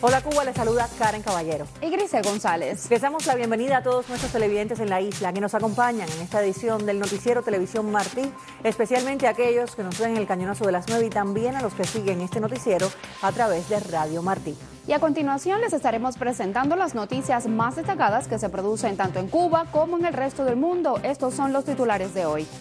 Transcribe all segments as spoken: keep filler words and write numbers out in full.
Hola Cuba, les saluda Karen Caballero y Grisel González. Les damos la bienvenida a todos nuestros televidentes en la isla que nos acompañan en esta edición del noticiero Televisión Martí, especialmente a aquellos que nos ven en el Cañonazo de las nueve y también a los que siguen este noticiero a través de Radio Martí. Y a continuación les estaremos presentando las noticias más destacadas que se producen tanto en Cuba como en el resto del mundo. Estos son los titulares de hoy.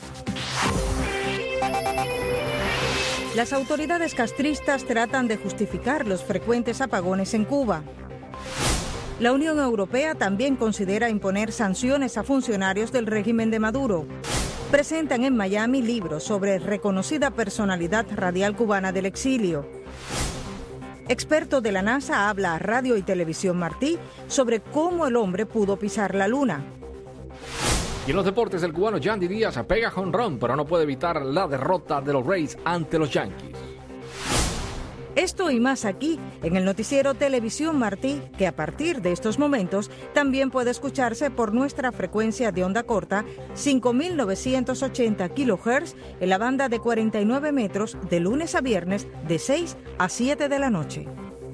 Las autoridades castristas tratan de justificar los frecuentes apagones en Cuba. La Unión Europea también considera imponer sanciones a funcionarios del régimen de Maduro. Presentan en Miami libros sobre reconocida personalidad radial cubana del exilio. Experto de la NASA habla a Radio y Televisión Martí sobre cómo el hombre pudo pisar la luna. Y en los deportes, el cubano Yandy Díaz pega jonrón, pero no puede evitar la derrota de los Rays ante los Yankees. Esto y más aquí, en el noticiero Televisión Martí, que a partir de estos momentos también puede escucharse por nuestra frecuencia de onda corta, cinco mil novecientos ochenta kilohertz, en la banda de cuarenta y nueve metros, de lunes a viernes, de seis a siete de la noche.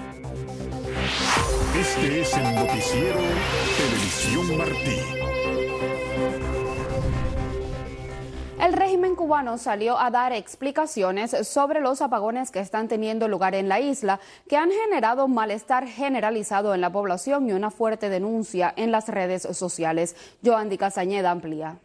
Este es el noticiero Televisión Martí. El régimen cubano salió a dar explicaciones sobre los apagones que están teniendo lugar en la isla, que han generado malestar generalizado en la población y una fuerte denuncia en las redes sociales. Joandy Castañeda amplía.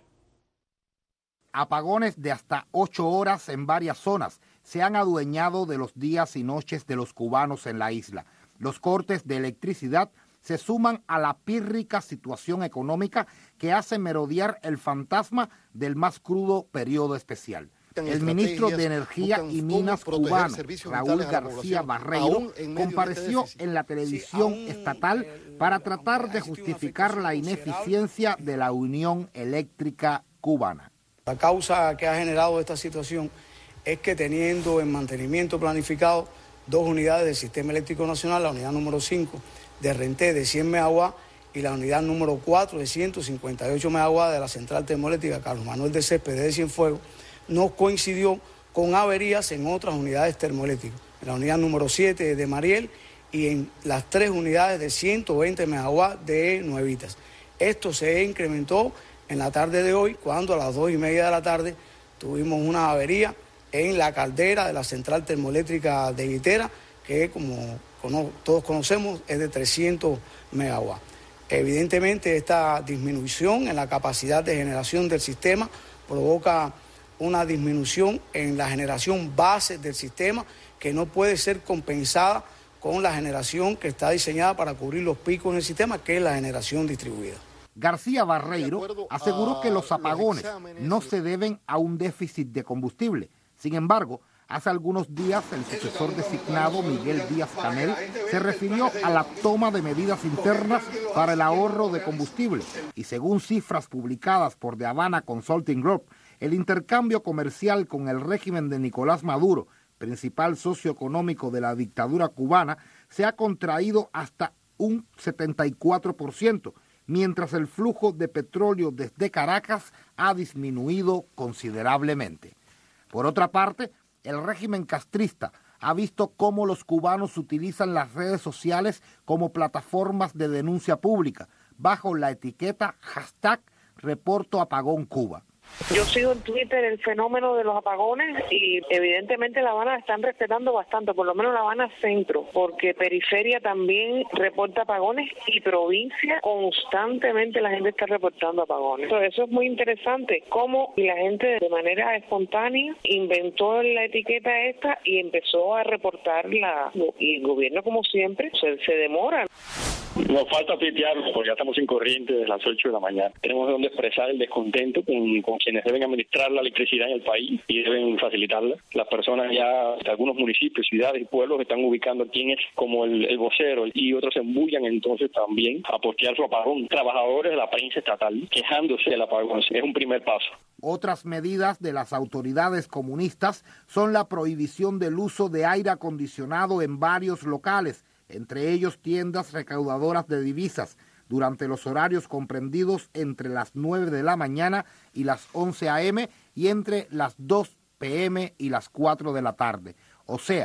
Apagones de hasta ocho horas en varias zonas se han adueñado de los días y noches de los cubanos en la isla. Los cortes de electricidad se suman a la pírrica situación económica que hace merodear el fantasma del más crudo periodo especial. El ministro de Energía y Minas cubano, Raúl García Barreiro, compareció en la televisión estatal para tratar de justificar la ineficiencia de la Unión Eléctrica Cubana. La causa que ha generado esta situación es que teniendo en mantenimiento planificado dos unidades del Sistema Eléctrico Nacional, la unidad número cinco, de Renté de cien megawatts y la unidad número cuatro de ciento cincuenta y ocho megawatts de la central termoeléctrica Carlos Manuel de Céspedes de Cienfuegos, no coincidió con averías en otras unidades termoeléctricas, en la unidad número siete de Mariel y en las tres unidades de ciento veinte megawatts de Nuevitas. Esto se incrementó en la tarde de hoy, cuando a las dos y media de la tarde tuvimos una avería en la caldera de la central termoeléctrica de Guitera, que como todos conocemos es de trescientos megawatts. Evidentemente esta disminución en la capacidad de generación del sistema provoca una disminución en la generación base del sistema que no puede ser compensada con la generación que está diseñada para cubrir los picos en el sistema, que es la generación distribuida. García Barreiro aseguró que los apagones no se deben a un déficit de combustible. Sin embargo, hace algunos días el sucesor designado, Miguel Díaz-Canel, se refirió a la toma de medidas internas para el ahorro de combustible y según cifras publicadas por The Havana Consulting Group, el intercambio comercial con el régimen de Nicolás Maduro, principal socio económico de la dictadura cubana, se ha contraído hasta un setenta y cuatro por ciento, mientras el flujo de petróleo desde Caracas ha disminuido considerablemente. Por otra parte, el régimen castrista ha visto cómo los cubanos utilizan las redes sociales como plataformas de denuncia pública, bajo la etiqueta hashtag Reporto Apagón Cuba. Yo sigo en Twitter el fenómeno de los apagones y evidentemente La Habana están respetando bastante, por lo menos La Habana Centro, porque periferia también reporta apagones y provincia constantemente la gente está reportando apagones. Entonces, eso es muy interesante, cómo la gente de manera espontánea inventó la etiqueta esta y empezó a reportarla, y el gobierno como siempre se, se demora. Nos falta tuitear porque ya estamos sin corriente desde las ocho de la mañana. Tenemos de dónde expresar el descontento con, con quienes deben administrar la electricidad en el país y deben facilitarla. Las personas ya de algunos municipios, ciudades y pueblos están ubicando a quienes como el, el vocero y otros se embullan entonces también a postear su apagón. Trabajadores de la prensa estatal quejándose del apagón. Es un primer paso. Otras medidas de las autoridades comunistas son la prohibición del uso de aire acondicionado en varios locales, entre ellos tiendas recaudadoras de divisas, durante los horarios comprendidos entre las nueve de la mañana y las once a eme y entre las dos pe eme y las cuatro de la tarde. O sea,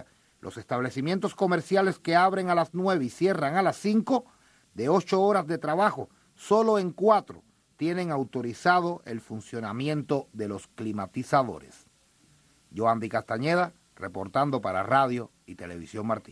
Los establecimientos comerciales que abren a las nueve y cierran a las cinco, de ocho horas de trabajo, solo en cuatro tienen autorizado el funcionamiento de los climatizadores. Yoandi Castañeda, reportando para Radio y Televisión Martí.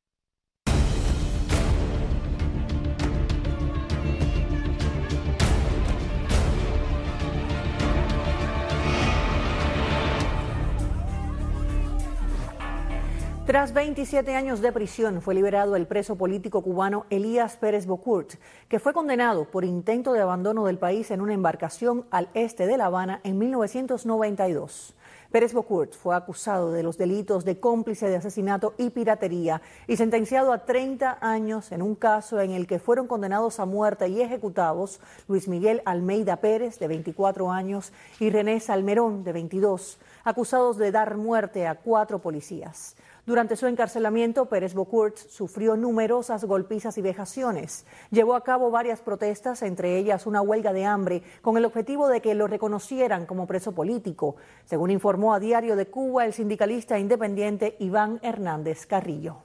Tras veintisiete años de prisión, fue liberado el preso político cubano Elías Pérez Bocourt, que fue condenado por intento de abandono del país en una embarcación al este de La Habana en mil novecientos noventa y dos. Pérez Bocourt fue acusado de los delitos de cómplice de asesinato y piratería y sentenciado a treinta años en un caso en el que fueron condenados a muerte y ejecutados Luis Miguel Almeida Pérez, de veinticuatro años, y René Salmerón, de veintidós, acusados de dar muerte a cuatro policías. Durante su encarcelamiento, Pérez Bocourt sufrió numerosas golpizas y vejaciones. Llevó a cabo varias protestas, entre ellas una huelga de hambre, con el objetivo de que lo reconocieran como preso político, según informó a Diario de Cuba el sindicalista independiente Iván Hernández Carrillo.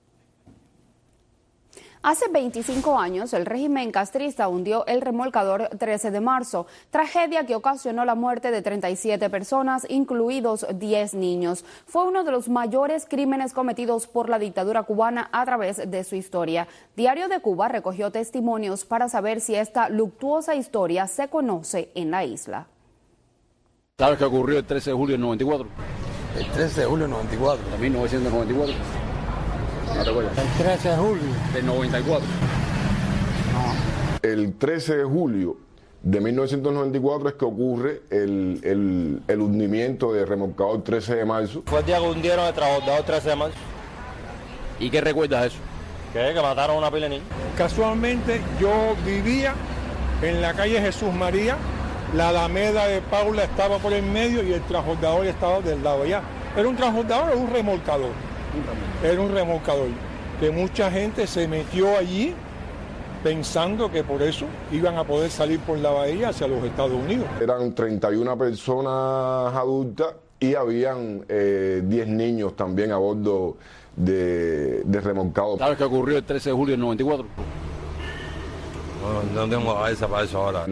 Hace veinticinco años, el régimen castrista hundió el remolcador trece de marzo, tragedia que ocasionó la muerte de treinta y siete personas, incluidos diez niños. Fue uno de los mayores crímenes cometidos por la dictadura cubana a través de su historia. Diario de Cuba recogió testimonios para saber si esta luctuosa historia se conoce en la isla. ¿Sabes qué ocurrió el trece de julio del noventa y cuatro? El trece de julio del noventa y cuatro. De mil novecientos noventa y cuatro. ¿No te acuerdas? El trece de julio. Del noventa y cuatro. No. El trece de julio de mil novecientos noventa y cuatro es que ocurre el, el, el hundimiento de remolcador trece de marzo. Fue el día que hundieron el transbordador trece de marzo. ¿Y qué recuerdas de eso? ¿Qué? Que mataron a una pila de niños. Casualmente yo vivía en la calle Jesús María, la Alameda de Paula estaba por el medio y el transbordador estaba del lado allá. ¿Era un transbordador o un remolcador? Era un remolcador, que mucha gente se metió allí pensando que por eso iban a poder salir por la bahía hacia los Estados Unidos. Eran treinta y una personas adultas y habían eh, diez niños también a bordo de, de remolcador. ¿Sabes qué ocurrió el trece de julio del noventa y cuatro? No, no tengo cabeza para eso ahora.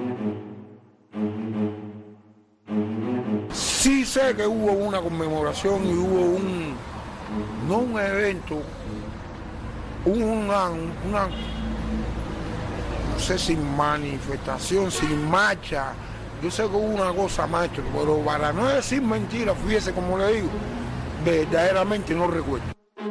Sí sé que hubo una conmemoración y hubo un, no un evento, una, una, no sé si manifestación, sin marcha. Yo sé que hubo una cosa, maestro, pero para no decir mentira, fíjese como le digo, verdaderamente no recuerdo.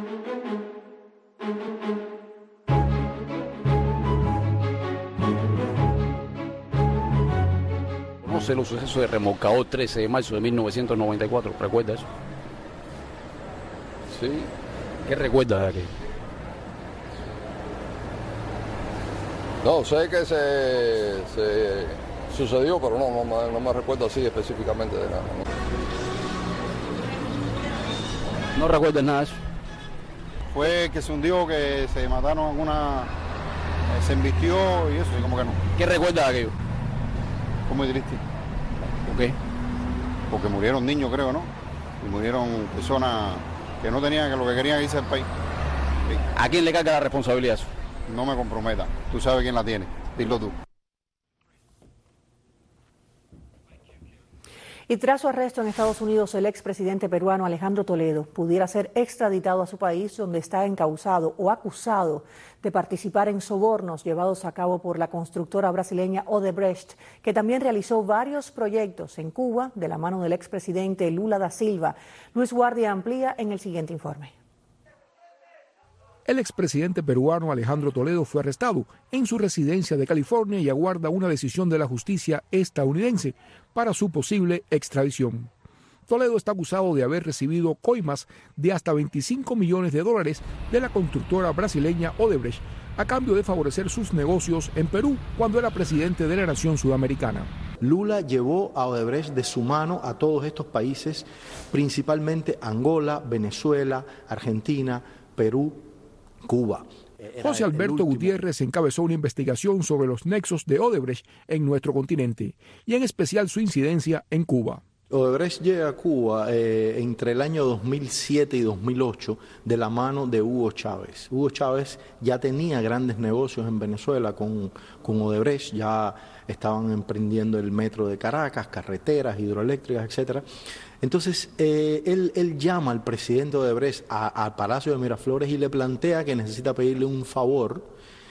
No sé los sucesos de remolcador trece de marzo de mil novecientos noventa y cuatro, ¿recuerdas eso? Sí. ¿Qué recuerdas de aquello? No, sé que se, se sucedió, pero no, no, no me recuerdo así específicamente de nada. ¿No, ¿No recuerdas nada de eso? Fue que se hundió, que se mataron alguna, eh, se embistió y eso, y como que no. ¿Qué recuerdas de aquello? Fue muy triste. ¿Por qué? Porque murieron niños, creo, ¿no? Y murieron personas que no tenían, que lo que querían irse del país. Sí. ¿A quién le carga la responsabilidad eso? No me comprometa. Tú sabes quién la tiene. Dilo tú. Y tras su arresto en Estados Unidos, el expresidente peruano Alejandro Toledo pudiera ser extraditado a su país, donde está encausado o acusado de participar en sobornos llevados a cabo por la constructora brasileña Odebrecht, que también realizó varios proyectos en Cuba de la mano del expresidente Lula da Silva. Luis Guardia amplía en el siguiente informe. El expresidente peruano Alejandro Toledo fue arrestado en su residencia de California y aguarda una decisión de la justicia estadounidense para su posible extradición. Toledo está acusado de haber recibido coimas de hasta veinticinco millones de dólares de la constructora brasileña Odebrecht a cambio de favorecer sus negocios en Perú cuando era presidente de la nación sudamericana. Lula llevó a Odebrecht de su mano a todos estos países, principalmente Angola, Venezuela, Argentina, Perú, Cuba. José Alberto Gutiérrez encabezó una investigación sobre los nexos de Odebrecht en nuestro continente y en especial su incidencia en Cuba. Odebrecht llega a Cuba eh, entre el año dos mil siete y dos mil ocho de la mano de Hugo Chávez. Hugo Chávez ya tenía grandes negocios en Venezuela con, con Odebrecht, ya estaban emprendiendo el metro de Caracas, carreteras, hidroeléctricas, etcétera. Entonces, eh, él, él llama al presidente Odebrecht al Palacio de Miraflores y le plantea que necesita pedirle un favor,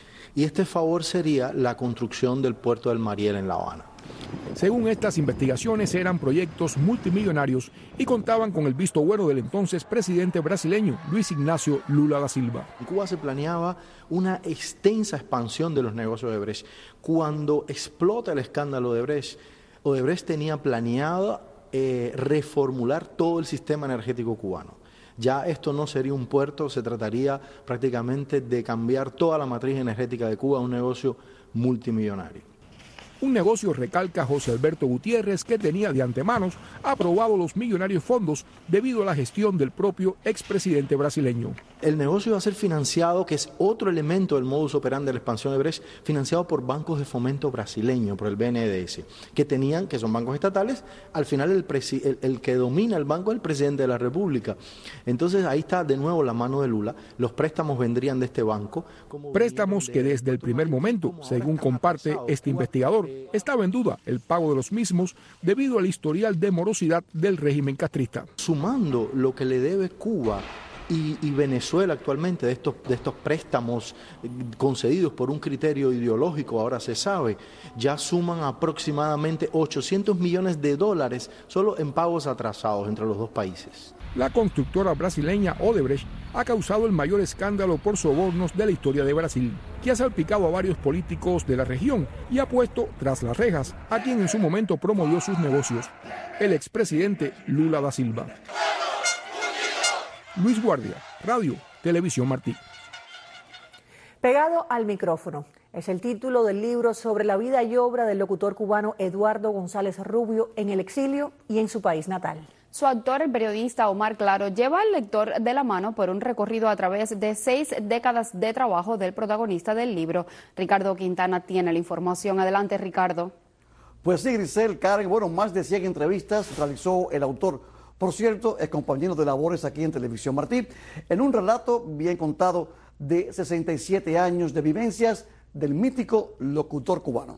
y este favor sería la construcción del puerto del Mariel en La Habana. Según estas investigaciones, eran proyectos multimillonarios y contaban con el visto bueno del entonces presidente brasileño Luis Ignacio Lula da Silva. En Cuba se planeaba una extensa expansión de los negocios de Odebrecht. Cuando explota el escándalo de Odebrecht, Odebrecht tenía planeado eh, reformular todo el sistema energético cubano. Ya esto no sería un puerto, se trataría prácticamente de cambiar toda la matriz energética de Cuba a un negocio multimillonario. Un negocio, recalca José Alberto Gutiérrez, que tenía de antemano aprobado los millonarios fondos debido a la gestión del propio expresidente brasileño. El negocio iba a ser financiado, que es otro elemento del modus operandi de la expansión de Odebrecht, financiado por bancos de fomento brasileño, por el B N D E S, que tenían, que son bancos estatales. Al final el, presi, el, el que domina el banco es el presidente de la República. Entonces ahí está de nuevo la mano de Lula. Los préstamos vendrían de este banco. Como préstamos que desde el primer momento, según comparte este investigador, estaba en duda el pago de los mismos debido al historial de morosidad del régimen castrista. Sumando lo que le debe Cuba y, y Venezuela actualmente de estos, de estos préstamos concedidos por un criterio ideológico, ahora se sabe, ya suman aproximadamente ochocientos millones de dólares solo en pagos atrasados entre los dos países. La constructora brasileña Odebrecht ha causado el mayor escándalo por sobornos de la historia de Brasil, que ha salpicado a varios políticos de la región y ha puesto tras las rejas a quien en su momento promovió sus negocios, el expresidente Lula da Silva. Luis Guardia, Radio, Televisión Martí. Pegado al micrófono es el título del libro sobre la vida y obra del locutor cubano Eduardo González Rubio en el exilio y en su país natal. Su autor, el periodista Omar Claro, lleva al lector de la mano por un recorrido a través de seis décadas de trabajo del protagonista del libro. Ricardo Quintana tiene la información. Adelante, Ricardo. Pues sí, Grisel, Karen, bueno, más de cien entrevistas realizó el autor. Por cierto, es compañero de labores aquí en Televisión Martí, en un relato bien contado de sesenta y siete años de vivencias del mítico locutor cubano.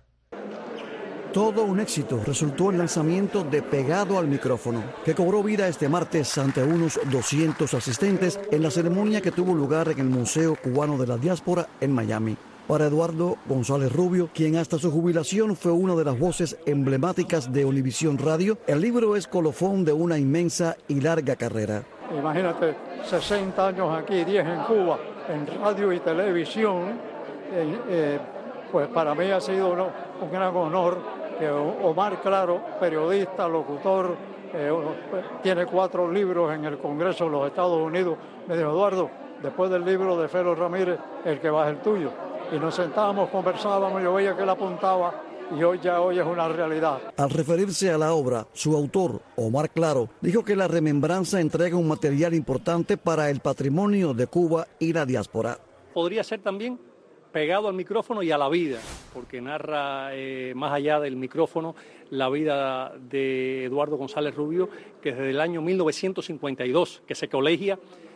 Todo un éxito resultó el lanzamiento de Pegado al Micrófono, que cobró vida este martes ante unos doscientos asistentes en la ceremonia que tuvo lugar en el Museo Cubano de la Diáspora en Miami. Para Eduardo González Rubio, quien hasta su jubilación fue una de las voces emblemáticas de Univisión Radio, el libro es colofón de una inmensa y larga carrera. Imagínate, sesenta años aquí, diez en Cuba, en radio y televisión, eh, eh, pues para mí ha sido ¿no? un gran honor que Omar Claro, periodista, locutor, eh, tiene cuatro libros en el Congreso de los Estados Unidos. Me dijo, Eduardo, después del libro de Felo Ramírez, el que va es el tuyo. Y nos sentábamos, conversábamos, yo veía que él apuntaba y hoy ya hoy es una realidad. Al referirse a la obra, su autor, Omar Claro, dijo que la remembranza entrega un material importante para el patrimonio de Cuba y la diáspora. Podría ser también pegado al micrófono y a la vida, porque narra eh, más allá del micrófono la vida de Eduardo González Rubio, que desde el año mil novecientos cincuenta y dos, que se colegia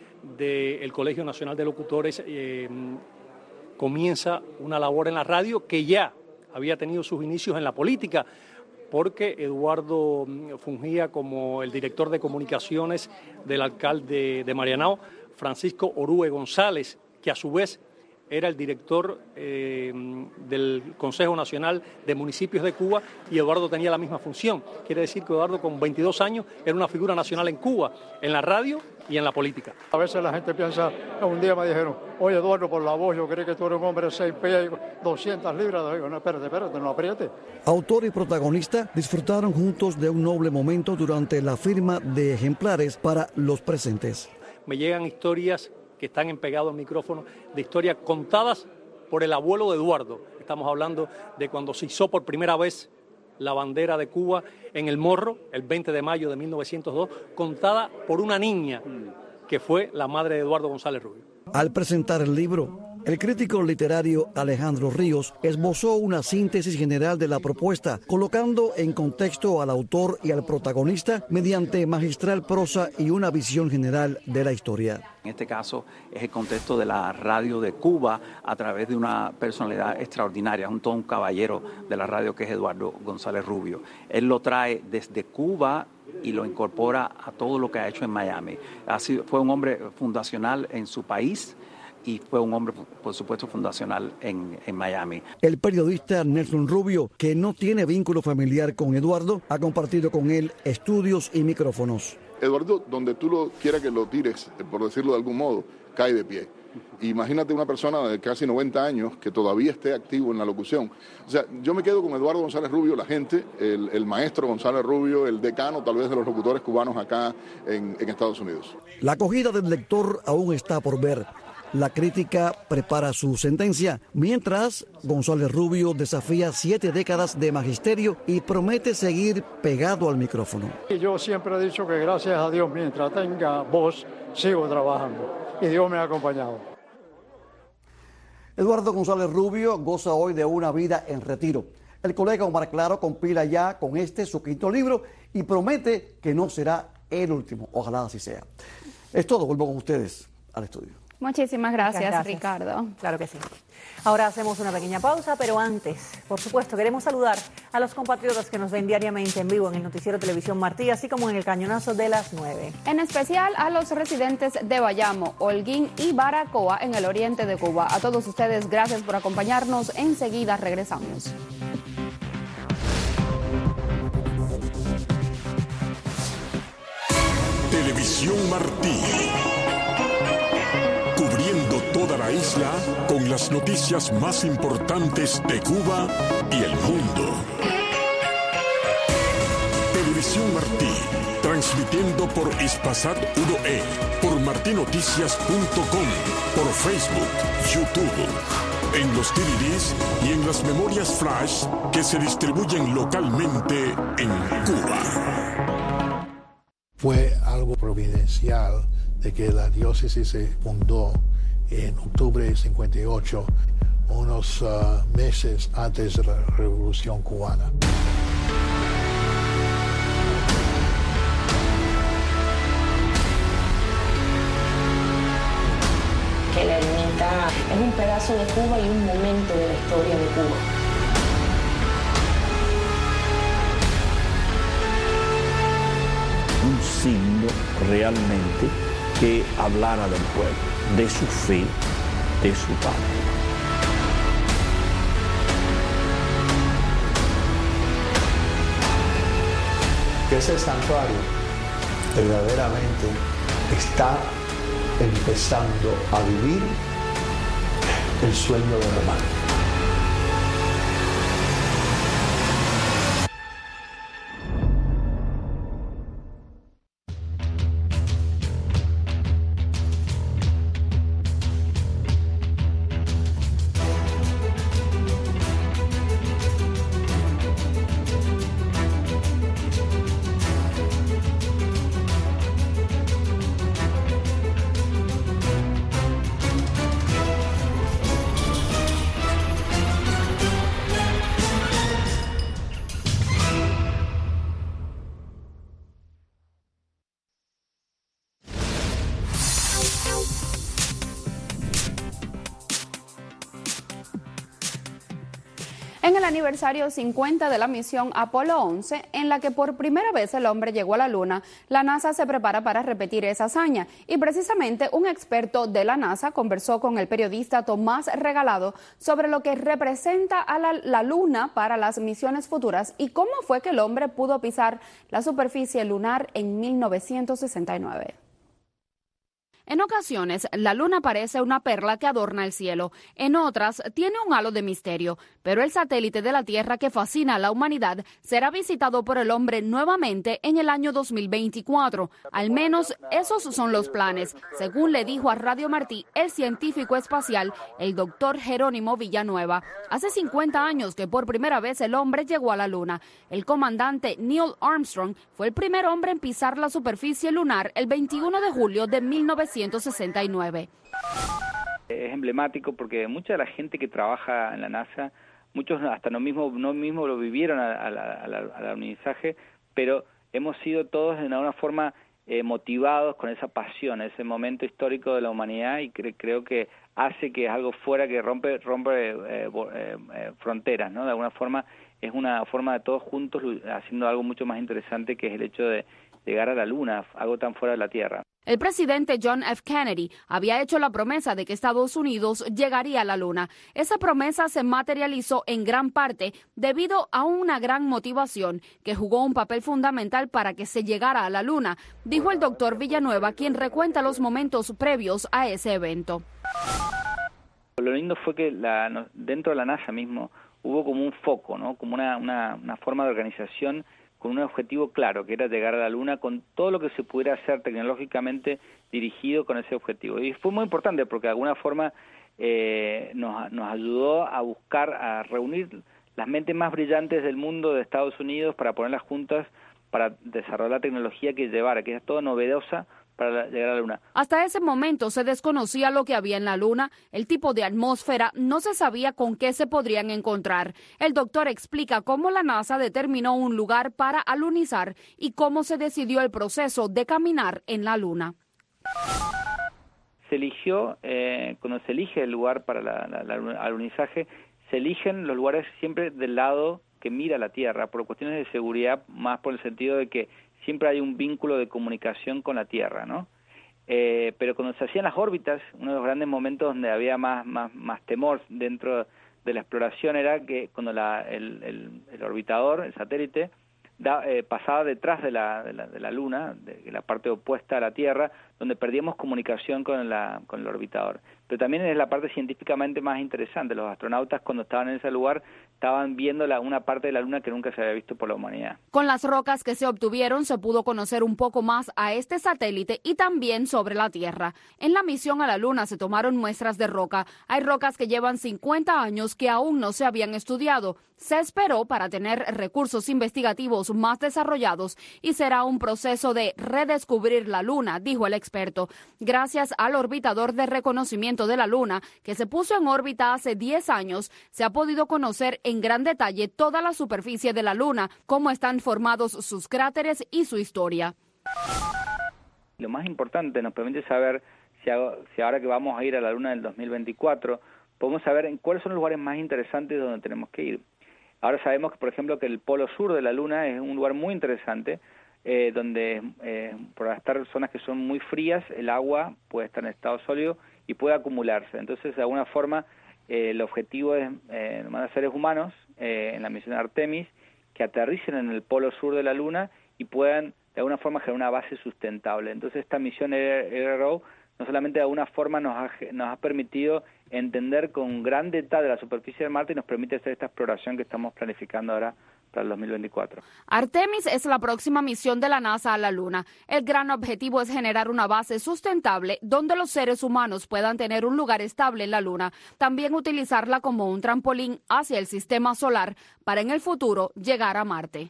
del Colegio Nacional de Locutores, eh, comienza una labor en la radio que ya había tenido sus inicios en la política, porque Eduardo fungía como el director de comunicaciones del alcalde de Marianao, Francisco Orue González, que a su vez era el director eh, del Consejo Nacional de Municipios de Cuba, y Eduardo tenía la misma función. Quiere decir que Eduardo con veintidós años era una figura nacional en Cuba, en la radio y en la política. A veces la gente piensa, un día me dijeron, oye Eduardo, por la voz yo creí que tú eres un hombre de seis pies y doscientas libras. Digo, no, espérate, espérate, no apriete. Autor y protagonista disfrutaron juntos de un noble momento durante la firma de ejemplares para los presentes. Me llegan historias que están en Pegado al Micrófono, de historias contadas por el abuelo de Eduardo. Estamos hablando de cuando se izó por primera vez la bandera de Cuba en el Morro, el veinte de mayo de mil novecientos dos, contada por una niña que fue la madre de Eduardo González Rubio. Al presentar el libro, El crítico literario Alejandro Ríos esbozó una síntesis general de la propuesta, colocando en contexto al autor y al protagonista mediante magistral prosa y una visión general de la historia. En este caso es el contexto de la radio de Cuba a través de una personalidad extraordinaria, un todo un caballero de la radio que es Eduardo González Rubio. Él lo trae desde Cuba y lo incorpora a todo lo que ha hecho en Miami. Ha sido, fue un hombre fundacional en su país y fue un hombre, por supuesto, fundacional en, en Miami. El periodista Nelson Rubio, que no tiene vínculo familiar con Eduardo, ha compartido con él estudios y micrófonos. Eduardo, donde tú lo quieras que lo tires, por decirlo de algún modo, cae de pie. Imagínate una persona de casi noventa años que todavía esté activo en la locución. O sea, yo me quedo con Eduardo González Rubio, la gente, el, el maestro González Rubio, el decano tal vez de los locutores cubanos acá en, en Estados Unidos. La acogida del lector aún está por ver. La crítica prepara su sentencia, mientras González Rubio desafía siete décadas de magisterio y promete seguir pegado al micrófono. Yo siempre he dicho que gracias a Dios, mientras tenga voz, sigo trabajando y Dios me ha acompañado. Eduardo González Rubio goza hoy de una vida en retiro. El colega Omar Claro compila ya con este su quinto libro y promete que no será el último. Ojalá así sea. Es todo, vuelvo con ustedes al estudio. Muchísimas gracias, gracias, Ricardo. Claro que sí. Ahora hacemos una pequeña pausa, pero antes, por supuesto, queremos saludar a los compatriotas que nos ven diariamente en vivo en el noticiero Televisión Martí, así como en el cañonazo de las nueve. En especial a los residentes de Bayamo, Holguín y Baracoa en el oriente de Cuba. A todos ustedes, gracias por acompañarnos. Enseguida regresamos. Televisión Martí. Cubriendo toda la isla con las noticias más importantes de Cuba y el mundo. Televisión Martí, transmitiendo por Hispasat uno E, por martinoticias punto com, por Facebook, YouTube, en los D V Ds y en las memorias flash que se distribuyen localmente en Cuba. Fue algo providencial de que la diócesis se fundó en octubre de cincuenta y ocho, unos uh, meses antes de la Revolución Cubana. Que la ermita es un pedazo de Cuba y un momento de la historia de Cuba. Un signo realmente que hablara del pueblo, de su fe, de su patria. Que ese santuario verdaderamente está empezando a vivir el sueño de Román. En el aniversario cincuenta de la misión Apolo once, en la que por primera vez el hombre llegó a la Luna, la NASA se prepara para repetir esa hazaña. Y precisamente un experto de la NASA conversó con el periodista Tomás Regalado sobre lo que representa a la, la Luna para las misiones futuras y cómo fue que el hombre pudo pisar la superficie lunar en mil novecientos sesenta y nueve. En ocasiones, la luna parece una perla que adorna el cielo. En otras, tiene un halo de misterio. Pero el satélite de la Tierra que fascina a la humanidad será visitado por el hombre nuevamente en el año dos mil veinticuatro. Al menos esos son los planes, según le dijo a Radio Martí el científico espacial, el doctor Jerónimo Villanueva. Hace cincuenta años que por primera vez el hombre llegó a la luna. El comandante Neil Armstrong fue el primer hombre en pisar la superficie lunar el veintiuno de julio de mil novecientos sesenta y nueve. Es emblemático porque mucha de la gente que trabaja en la NASA, muchos hasta no mismo no mismo lo vivieron al alunizaje, pero hemos sido todos de alguna forma eh, motivados con esa pasión, ese momento histórico de la humanidad, y cre creo que hace que es algo fuera que rompe rompe eh, eh, fronteras, ¿no? De alguna forma es una forma de todos juntos haciendo algo mucho más interesante, que es el hecho de llegar a la Luna, algo tan fuera de la Tierra. El presidente John F. Kennedy había hecho la promesa de que Estados Unidos llegaría a la Luna. Esa promesa se materializó en gran parte debido a una gran motivación que jugó un papel fundamental para que se llegara a la Luna, dijo el doctor Villanueva, quien recuenta los momentos previos a ese evento. Lo lindo fue que la, dentro de la NASA mismo hubo como un foco, ¿no? Como una, una, una forma de organización con un objetivo claro, que era llegar a la Luna con todo lo que se pudiera hacer tecnológicamente dirigido con ese objetivo. Y fue muy importante porque de alguna forma eh, nos, nos ayudó a buscar, a reunir las mentes más brillantes del mundo de Estados Unidos para ponerlas juntas para desarrollar la tecnología que llevara, que es toda novedosa, para llegar a la Luna. Hasta ese momento se desconocía lo que había en la Luna, el tipo de atmósfera, no se sabía con qué se podrían encontrar. El doctor explica cómo la NASA determinó un lugar para alunizar y cómo se decidió el proceso de caminar en la Luna. Se eligió, eh, cuando se elige el lugar para la, la, la alunizaje, se eligen los lugares siempre del lado que mira la Tierra, por cuestiones de seguridad, más por el sentido de que siempre hay un vínculo de comunicación con la Tierra, ¿no? Eh, pero cuando se hacían las órbitas, uno de los grandes momentos donde había más, más, más temor dentro de la exploración era que cuando la, el, el, el orbitador, el satélite, da, eh, pasaba detrás de la, de la, de la Luna, de la parte opuesta a la Tierra, donde perdíamos comunicación con, la, con el orbitador. Pero también es la parte científicamente más interesante. Los astronautas, cuando estaban en ese lugar, estaban viendo la, una parte de la Luna que nunca se había visto por la humanidad. Con las rocas que se obtuvieron, se pudo conocer un poco más a este satélite y también sobre la Tierra. En la misión a la Luna se tomaron muestras de roca. Hay rocas que llevan cincuenta años que aún no se habían estudiado. Se esperó para tener recursos investigativos más desarrollados y será un proceso de redescubrir la Luna, dijo el experto. Gracias al orbitador de reconocimiento de la Luna, que se puso en órbita hace diez años, se ha podido conocer en gran detalle toda la superficie de la Luna, cómo están formados sus cráteres y su historia. Lo más importante, nos permite saber si, si ahora que vamos a ir a la Luna del dos mil veinticuatro, podemos saber en cuáles son los lugares más interesantes donde tenemos que ir. Ahora sabemos que, por ejemplo, que el polo sur de la Luna es un lugar muy interesante, eh, donde eh, por estar zonas que son muy frías, el agua puede estar en estado sólido y puede acumularse. Entonces, de alguna forma, eh, el objetivo es eh, mandar seres humanos eh, en la misión Artemis que aterricen en el polo sur de la Luna y puedan, de alguna forma, generar una base sustentable. Entonces, esta misión R R O no solamente de alguna forma nos ha, nos ha permitido entender con gran detalle la superficie de Marte y nos permite hacer esta exploración que estamos planificando ahora para el dos mil veinticuatro. Artemis es la próxima misión de la NASA a la Luna. El gran objetivo es generar una base sustentable donde los seres humanos puedan tener un lugar estable en la Luna. También utilizarla como un trampolín hacia el sistema solar para en el futuro llegar a Marte.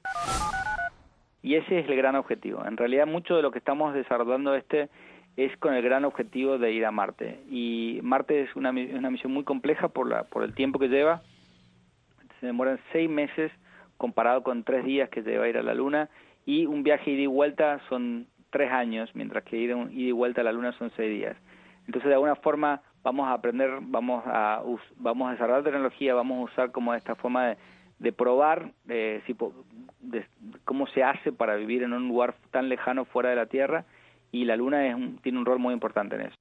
Y ese es el gran objetivo. En realidad, mucho de lo que estamos desarrollando este es con el gran objetivo de ir a Marte. Y Marte es una, una misión muy compleja por, la, por el tiempo que lleva. Se demoran seis meses comparado con tres días que lleva ir a la Luna, y un viaje ida y vuelta son tres años, mientras que ir ida y vuelta a la Luna son seis días. Entonces, de alguna forma, vamos a aprender, vamos a vamos a desarrollar tecnología, vamos a usar como esta forma de, de probar eh, si, de, cómo se hace para vivir en un lugar tan lejano fuera de la Tierra, y la Luna es un, tiene un rol muy importante en eso.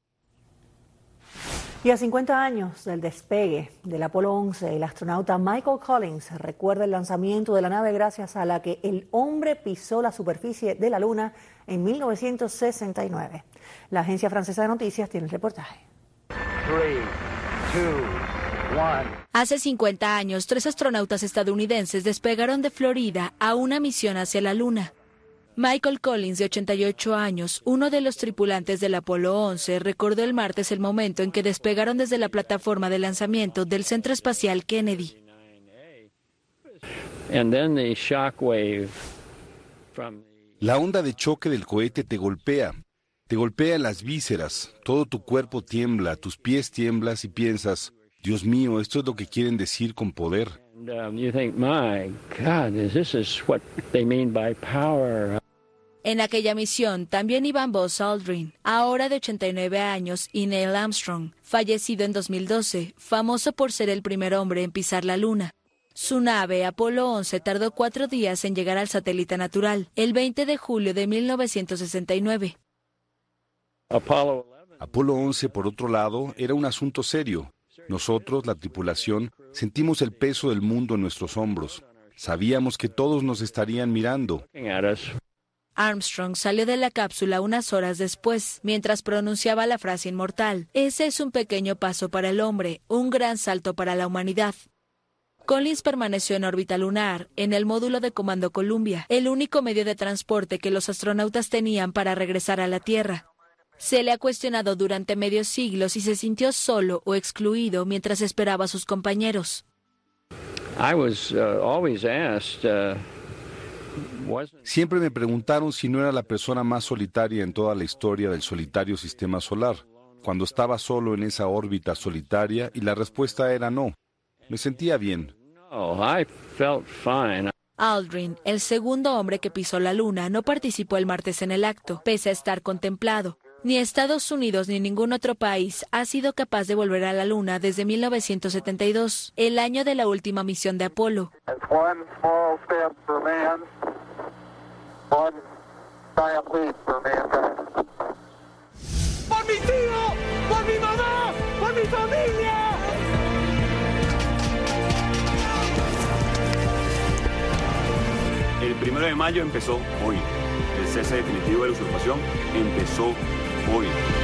Y a cincuenta años del despegue del Apolo once, el astronauta Michael Collins recuerda el lanzamiento de la nave gracias a la que el hombre pisó la superficie de la Luna en mil novecientos sesenta y nueve. La agencia francesa de noticias tiene el reportaje. Three, two, one. Hace cincuenta años, tres astronautas estadounidenses despegaron de Florida a una misión hacia la Luna. Michael Collins, de ochenta y ocho años, uno de los tripulantes del Apolo once, recordó el martes el momento en que despegaron desde la plataforma de lanzamiento del Centro Espacial Kennedy. La onda de choque del cohete te golpea Te golpea en las vísceras, todo tu cuerpo tiembla, tus pies tiemblas y piensas, Dios mío, esto es lo que quieren decir con poder. En aquella misión también iban Buzz Aldrin, ahora de ochenta y nueve años, y Neil Armstrong, fallecido en dos mil doce, famoso por ser el primer hombre en pisar la Luna. Su nave Apolo once tardó cuatro días en llegar al satélite natural, el veinte de julio de mil novecientos sesenta y nueve. Apolo once, por otro lado, era un asunto serio. Nosotros, la tripulación, sentimos el peso del mundo en nuestros hombros. Sabíamos que todos nos estarían mirando. Armstrong salió de la cápsula unas horas después, mientras pronunciaba la frase inmortal: "Ese es un pequeño paso para el hombre, un gran salto para la humanidad". Collins permaneció en órbita lunar, en el módulo de Comando Columbia, el único medio de transporte que los astronautas tenían para regresar a la Tierra. Se le ha cuestionado durante medio siglo si se sintió solo o excluido mientras esperaba a sus compañeros. Siempre me preguntaron si no era la persona más solitaria en toda la historia del solitario sistema solar, cuando estaba solo en esa órbita solitaria, y la respuesta era no. Me sentía bien. Aldrin, el segundo hombre que pisó la Luna, no participó el martes en el acto, pese a estar contemplado. Ni Estados Unidos ni ningún otro país ha sido capaz de volver a la Luna desde mil novecientos setenta y dos, el año de la última misión de Apolo. ¡Por mi tío! ¡Por mi mamá! ¡Por mi familia! El primero de mayo empezó hoy. El cese definitivo de la usurpación empezó hoy.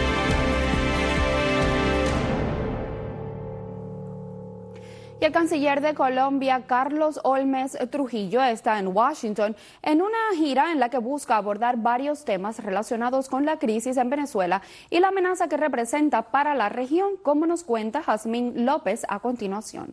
Y el canciller de Colombia, Carlos Holmes Trujillo, está en Washington en una gira en la que busca abordar varios temas relacionados con la crisis en Venezuela y la amenaza que representa para la región, como nos cuenta Jazmín López a continuación.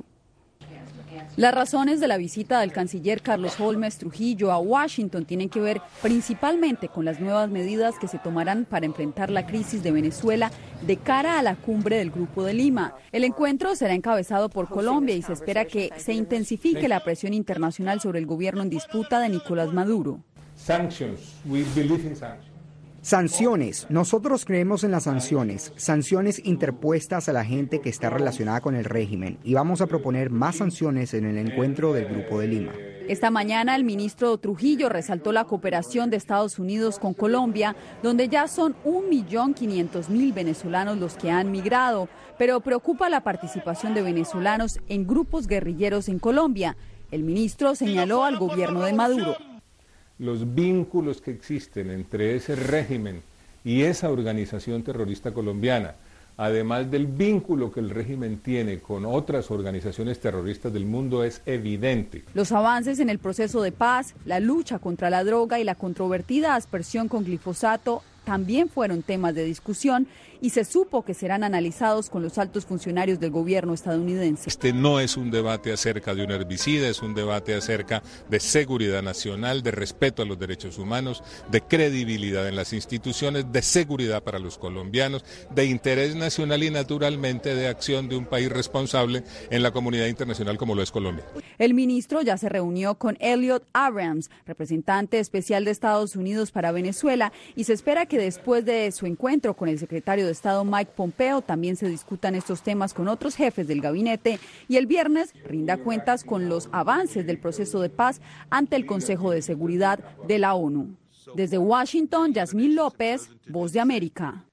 Las razones de la visita del canciller Carlos Holmes Trujillo a Washington tienen que ver principalmente con las nuevas medidas que se tomarán para enfrentar la crisis de Venezuela de cara a la cumbre del Grupo de Lima. El encuentro será encabezado por Colombia y se espera que se intensifique la presión internacional sobre el gobierno en disputa de Nicolás Maduro. Sanctions. We believe in sanctions. Sanciones. Nosotros creemos en las sanciones, sanciones interpuestas a la gente que está relacionada con el régimen, y vamos a proponer más sanciones en el encuentro del Grupo de Lima. Esta mañana el ministro Trujillo resaltó la cooperación de Estados Unidos con Colombia, donde ya son un millón quinientos mil venezolanos los que han migrado, pero preocupa la participación de venezolanos en grupos guerrilleros en Colombia. El ministro señaló al gobierno de Maduro. Los vínculos que existen entre ese régimen y esa organización terrorista colombiana, además del vínculo que el régimen tiene con otras organizaciones terroristas del mundo, es evidente. Los avances en el proceso de paz, la lucha contra la droga y la controvertida aspersión con glifosato también fueron temas de discusión y se supo que serán analizados con los altos funcionarios del gobierno estadounidense. Este no es un debate acerca de un herbicida, es un debate acerca de seguridad nacional, de respeto a los derechos humanos, de credibilidad en las instituciones, de seguridad para los colombianos, de interés nacional y naturalmente de acción de un país responsable en la comunidad internacional como lo es Colombia. El ministro ya se reunió con Elliot Abrams, representante especial de Estados Unidos para Venezuela, y se espera que después de su encuentro con el secretario de Estado Mike Pompeo también se discutan estos temas con otros jefes del gabinete y el viernes rinda cuentas con los avances del proceso de paz ante el Consejo de Seguridad de la ONU. Desde Washington, Yasmín López, Voz de América.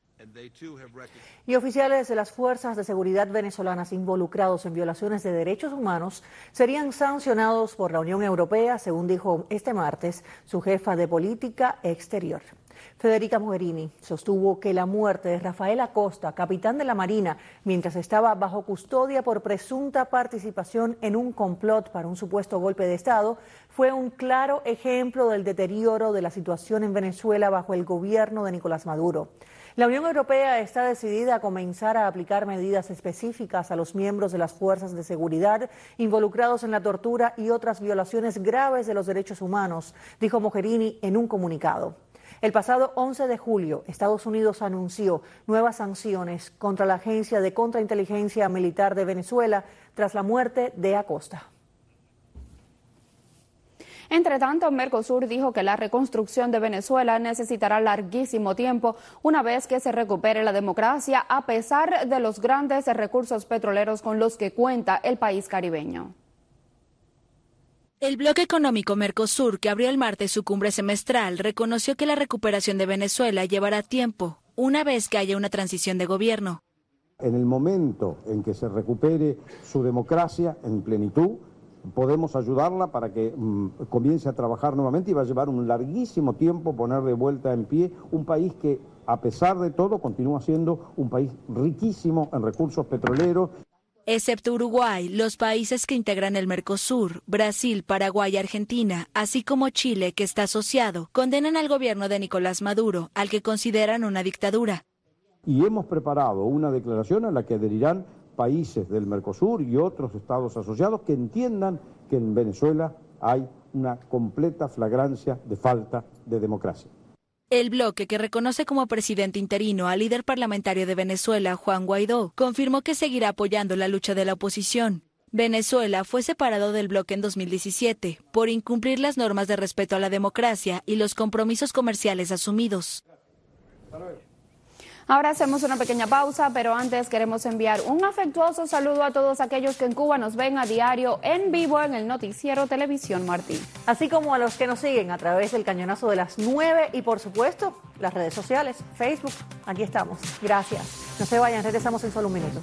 Y oficiales de las fuerzas de seguridad venezolanas involucrados en violaciones de derechos humanos serían sancionados por la Unión Europea, según dijo este martes su jefa de política exterior. Federica Mogherini sostuvo que la muerte de Rafael Acosta, capitán de la Marina, mientras estaba bajo custodia por presunta participación en un complot para un supuesto golpe de Estado, fue un claro ejemplo del deterioro de la situación en Venezuela bajo el gobierno de Nicolás Maduro. La Unión Europea está decidida a comenzar a aplicar medidas específicas a los miembros de las fuerzas de seguridad involucrados en la tortura y otras violaciones graves de los derechos humanos, dijo Mogherini en un comunicado. El pasado once de julio, Estados Unidos anunció nuevas sanciones contra la Agencia de Contrainteligencia Militar de Venezuela tras la muerte de Acosta. Entre tanto, Mercosur dijo que la reconstrucción de Venezuela necesitará larguísimo tiempo una vez que se recupere la democracia, a pesar de los grandes recursos petroleros con los que cuenta el país caribeño. El bloque económico Mercosur, que abrió el martes su cumbre semestral, reconoció que la recuperación de Venezuela llevará tiempo, una vez que haya una transición de gobierno. En el momento en que se recupere su democracia en plenitud, podemos ayudarla para que mmm, comience a trabajar nuevamente, y va a llevar un larguísimo tiempo poner de vuelta en pie un país que, a pesar de todo, continúa siendo un país riquísimo en recursos petroleros. Excepto Uruguay, los países que integran el Mercosur, Brasil, Paraguay y Argentina, así como Chile, que está asociado, condenan al gobierno de Nicolás Maduro, al que consideran una dictadura. Y hemos preparado una declaración a la que adherirán países del Mercosur y otros estados asociados que entiendan que en Venezuela hay una completa flagrancia de falta de democracia. El bloque, que reconoce como presidente interino al líder parlamentario de Venezuela, Juan Guaidó, confirmó que seguirá apoyando la lucha de la oposición. Venezuela fue separado del bloque en dos mil diecisiete por incumplir las normas de respeto a la democracia y los compromisos comerciales asumidos. Ahora hacemos una pequeña pausa, pero antes queremos enviar un afectuoso saludo a todos aquellos que en Cuba nos ven a diario en vivo en el noticiero Televisión Martí. Así como a los que nos siguen a través del cañonazo de las nueve y, por supuesto, las redes sociales, Facebook. Aquí estamos. Gracias. No se vayan, regresamos en solo un minuto.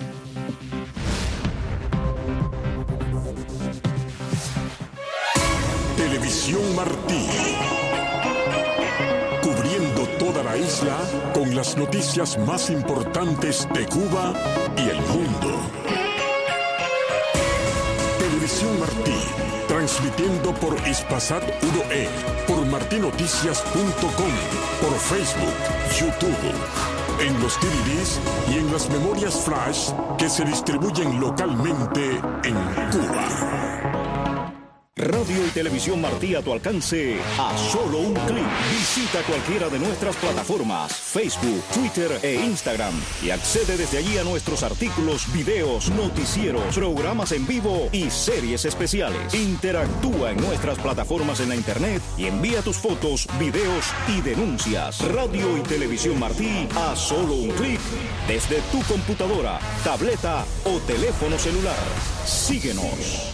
Televisión Martí. Toda la isla con las noticias más importantes de Cuba y el mundo. Televisión Martí, transmitiendo por Hispasat uno E, por martinoticias punto com, por Facebook, YouTube, en los D V Ds y en las memorias flash que se distribuyen localmente en Cuba. Radio y Televisión Martí a tu alcance a solo un clic. Visita cualquiera de nuestras plataformas, Facebook, Twitter e Instagram, y accede desde allí a nuestros artículos, videos, noticieros, programas en vivo y series especiales. Interactúa en nuestras plataformas en la internet y envía tus fotos, videos y denuncias. Radio y Televisión Martí a solo un clic desde tu computadora, tableta o teléfono celular. Síguenos.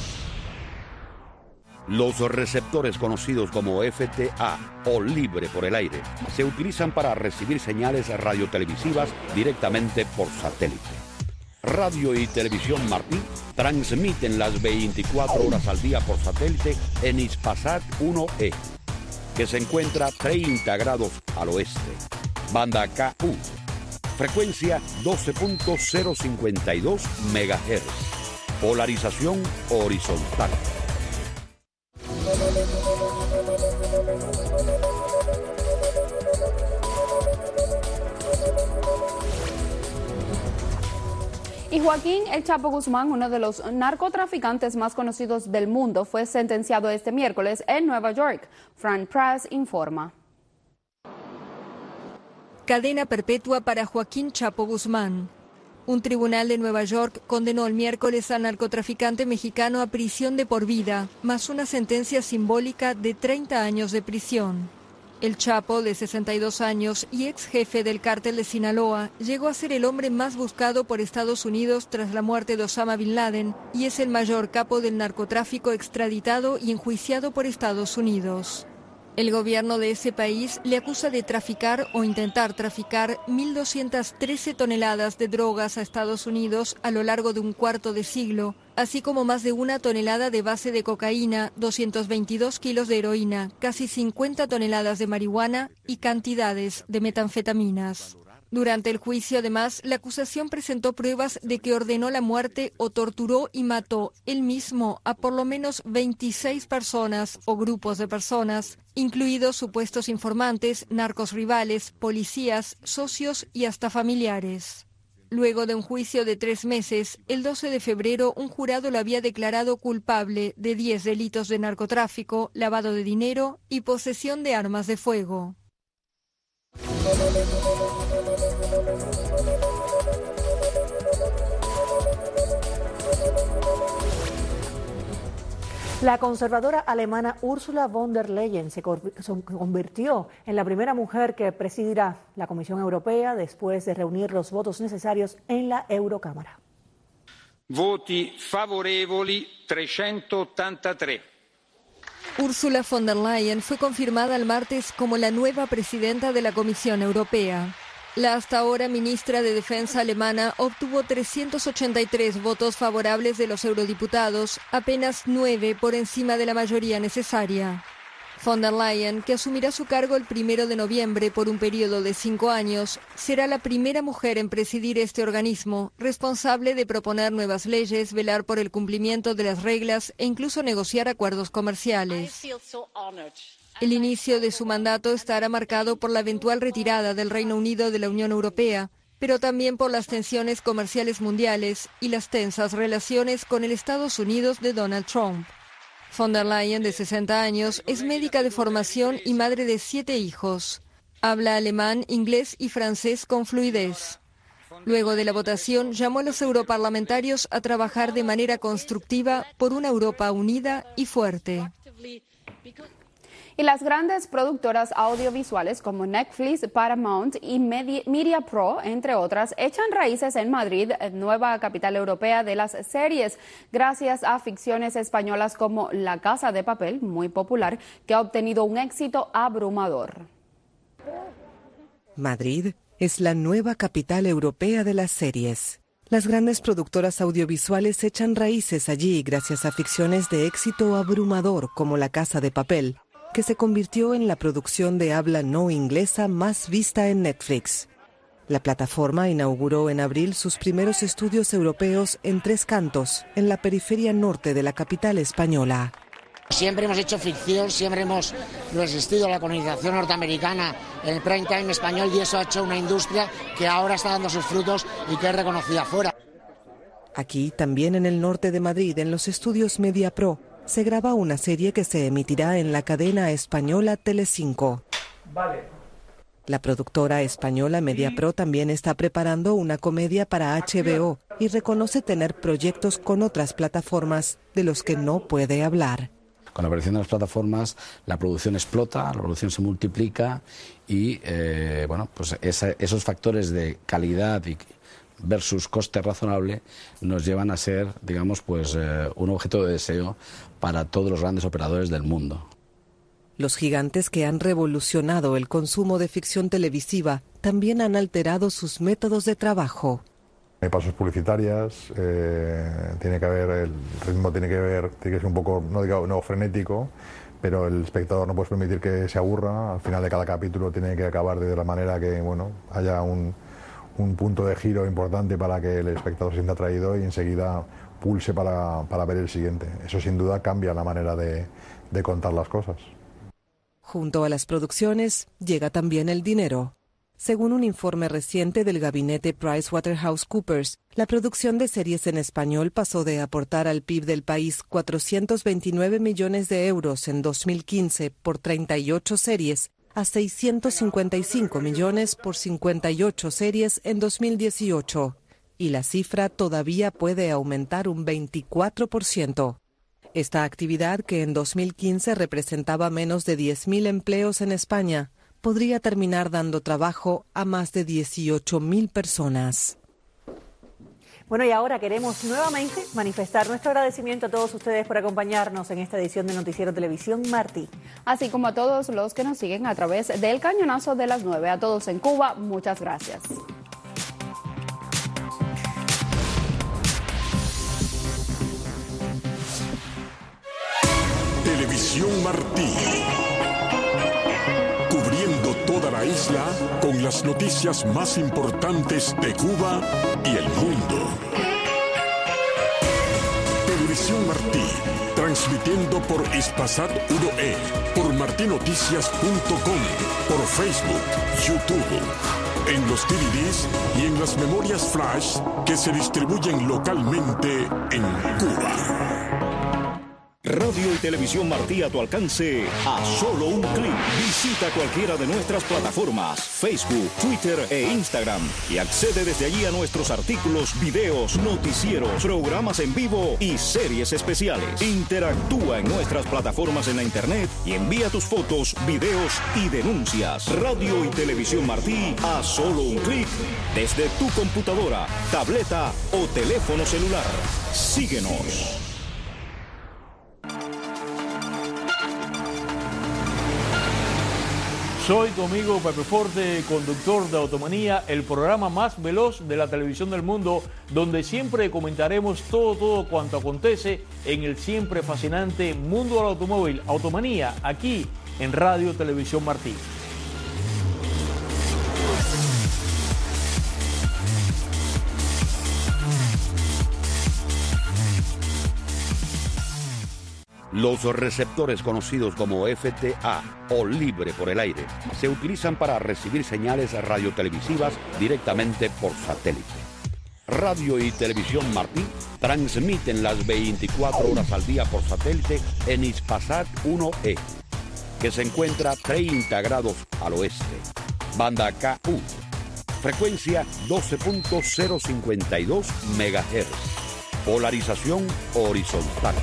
Los receptores conocidos como F T A o libre por el aire se utilizan para recibir señales radiotelevisivas directamente por satélite. Radio y Televisión Martí transmiten las veinticuatro horas al día por satélite en Hispasat uno E, que se encuentra treinta grados al oeste. Banda K U, frecuencia doce punto cero cincuenta y dos megahertz, polarización horizontal. Y Joaquín El Chapo Guzmán, uno de los narcotraficantes más conocidos del mundo, fue sentenciado este miércoles en Nueva York. Fran Press informa. Cadena perpetua para Joaquín Chapo Guzmán. Un tribunal de Nueva York condenó el miércoles al narcotraficante mexicano a prisión de por vida, más una sentencia simbólica de treinta años de prisión. El Chapo, de sesenta y dos años y ex jefe del cártel de Sinaloa, llegó a ser el hombre más buscado por Estados Unidos tras la muerte de Osama Bin Laden y es el mayor capo del narcotráfico extraditado y enjuiciado por Estados Unidos. El gobierno de ese país le acusa de traficar o intentar traficar mil doscientas trece toneladas de drogas a Estados Unidos a lo largo de un cuarto de siglo, así como más de una tonelada de base de cocaína, doscientos veintidós kilos de heroína, casi cincuenta toneladas de marihuana y cantidades de metanfetaminas. Durante el juicio, además, la acusación presentó pruebas de que ordenó la muerte o torturó y mató él mismo a por lo menos veintiséis personas o grupos de personas, incluidos supuestos informantes, narcos rivales, policías, socios y hasta familiares. Luego de un juicio de tres meses, el doce de febrero un jurado lo había declarado culpable de diez delitos de narcotráfico, lavado de dinero y posesión de armas de fuego. La conservadora alemana Ursula von der Leyen se convirtió en la primera mujer que presidirá la Comisión Europea después de reunir los votos necesarios en la Eurocámara. Voti favorevoli trecentottantatré. Ursula von der Leyen fue confirmada el martes como la nueva presidenta de la Comisión Europea. La hasta ahora ministra de Defensa alemana obtuvo trescientos ochenta y tres votos favorables de los eurodiputados, apenas nueve por encima de la mayoría necesaria. Von der Leyen, que asumirá su cargo el primero de noviembre por un periodo de cinco años, será la primera mujer en presidir este organismo, responsable de proponer nuevas leyes, velar por el cumplimiento de las reglas e incluso negociar acuerdos comerciales. El inicio de su mandato estará marcado por la eventual retirada del Reino Unido de la Unión Europea, pero también por las tensiones comerciales mundiales y las tensas relaciones con el Estados Unidos de Donald Trump. Von der Leyen, de sesenta años, es médica de formación y madre de siete hijos. Habla alemán, inglés y francés con fluidez. Luego de la votación, llamó a los europarlamentarios a trabajar de manera constructiva por una Europa unida y fuerte. Y las grandes productoras audiovisuales como Netflix, Paramount y Media Pro, entre otras, echan raíces en Madrid, nueva capital europea de las series, gracias a ficciones españolas como La Casa de Papel, muy popular, que ha obtenido un éxito abrumador. Madrid es la nueva capital europea de las series. Las grandes productoras audiovisuales echan raíces allí gracias a ficciones de éxito abrumador como La Casa de Papel, que se convirtió en la producción de habla no inglesa más vista en Netflix. La plataforma inauguró en abril sus primeros estudios europeos en Tres Cantos, en la periferia norte de la capital española. Siempre hemos hecho ficción, siempre hemos resistido a la colonización norteamericana, el prime time español, y eso ha hecho una industria que ahora está dando sus frutos y que es reconocida fuera. Aquí, también en el norte de Madrid, en los estudios Media Pro, se graba una serie que se emitirá en la cadena española Telecinco. Vale. La productora española Media Pro también está preparando una comedia para H B O y reconoce tener proyectos con otras plataformas de los que no puede hablar. Con la aparición de las plataformas, la producción explota, la producción se multiplica y eh, bueno, pues esa, esos factores de calidad y versus coste razonable nos llevan a ser, digamos, pues eh, un objeto de deseo para todos los grandes operadores del mundo. Los gigantes que han revolucionado el consumo de ficción televisiva también han alterado sus métodos de trabajo. Hay pausas publicitarias, eh, tiene que haber, el ritmo tiene que ver, tiene que ser un poco, no digo no frenético, pero el espectador no puede permitir que se aburra. Al final de cada capítulo tiene que acabar de la manera que, bueno, haya un, un punto de giro importante para que el espectador se sienta atraído y enseguida pulse para, para ver el siguiente. Eso sin duda cambia la manera de, de contar las cosas. Junto a las producciones llega también el dinero. Según un informe reciente del gabinete PricewaterhouseCoopers, la producción de series en español pasó de aportar al P I B del país cuatrocientos veintinueve millones de euros en dos mil quince por treinta y ocho series a seiscientos cincuenta y cinco millones por cincuenta y ocho series en dos mil dieciocho. Y la cifra todavía puede aumentar un veinticuatro por ciento. Esta actividad, que en dos mil quince representaba menos de diez mil empleos en España, podría terminar dando trabajo a más de dieciocho mil personas. Bueno, y ahora queremos nuevamente manifestar nuestro agradecimiento a todos ustedes por acompañarnos en esta edición de Noticiero Televisión Martí. Así como a todos los que nos siguen a través del cañonazo de las nueve. A todos en Cuba, muchas gracias. Televisión Martí. Cubriendo toda la isla con las noticias más importantes de Cuba y el mundo. Televisión Martí, transmitiendo por Ispasat uno E, por martinoticias punto com, por Facebook, YouTube, en los D V Ds y en las memorias flash que se distribuyen localmente en Cuba. Radio y Televisión Martí a tu alcance a solo un clic. Visita cualquiera de nuestras plataformas, Facebook, Twitter e Instagram y accede desde allí a nuestros artículos, videos, noticieros, programas en vivo y series especiales. Interactúa en nuestras plataformas en la internet y envía tus fotos, videos y denuncias. Radio y Televisión Martí a solo un clic desde tu computadora, tableta o teléfono celular. Síguenos. Soy tu amigo Pepe Forte, conductor de Automanía, el programa más veloz de la televisión del mundo, donde siempre comentaremos todo, todo cuanto acontece en el siempre fascinante mundo del automóvil. Automanía, aquí en Radio Televisión Martí. Los receptores conocidos como F T A o libre por el aire se utilizan para recibir señales radiotelevisivas directamente por satélite. Radio y Televisión Martí transmiten las veinticuatro horas al día por satélite en Hispasat uno E, que se encuentra treinta grados al oeste. Banda K U, frecuencia doce punto cero cincuenta y dos megahertz, polarización horizontal.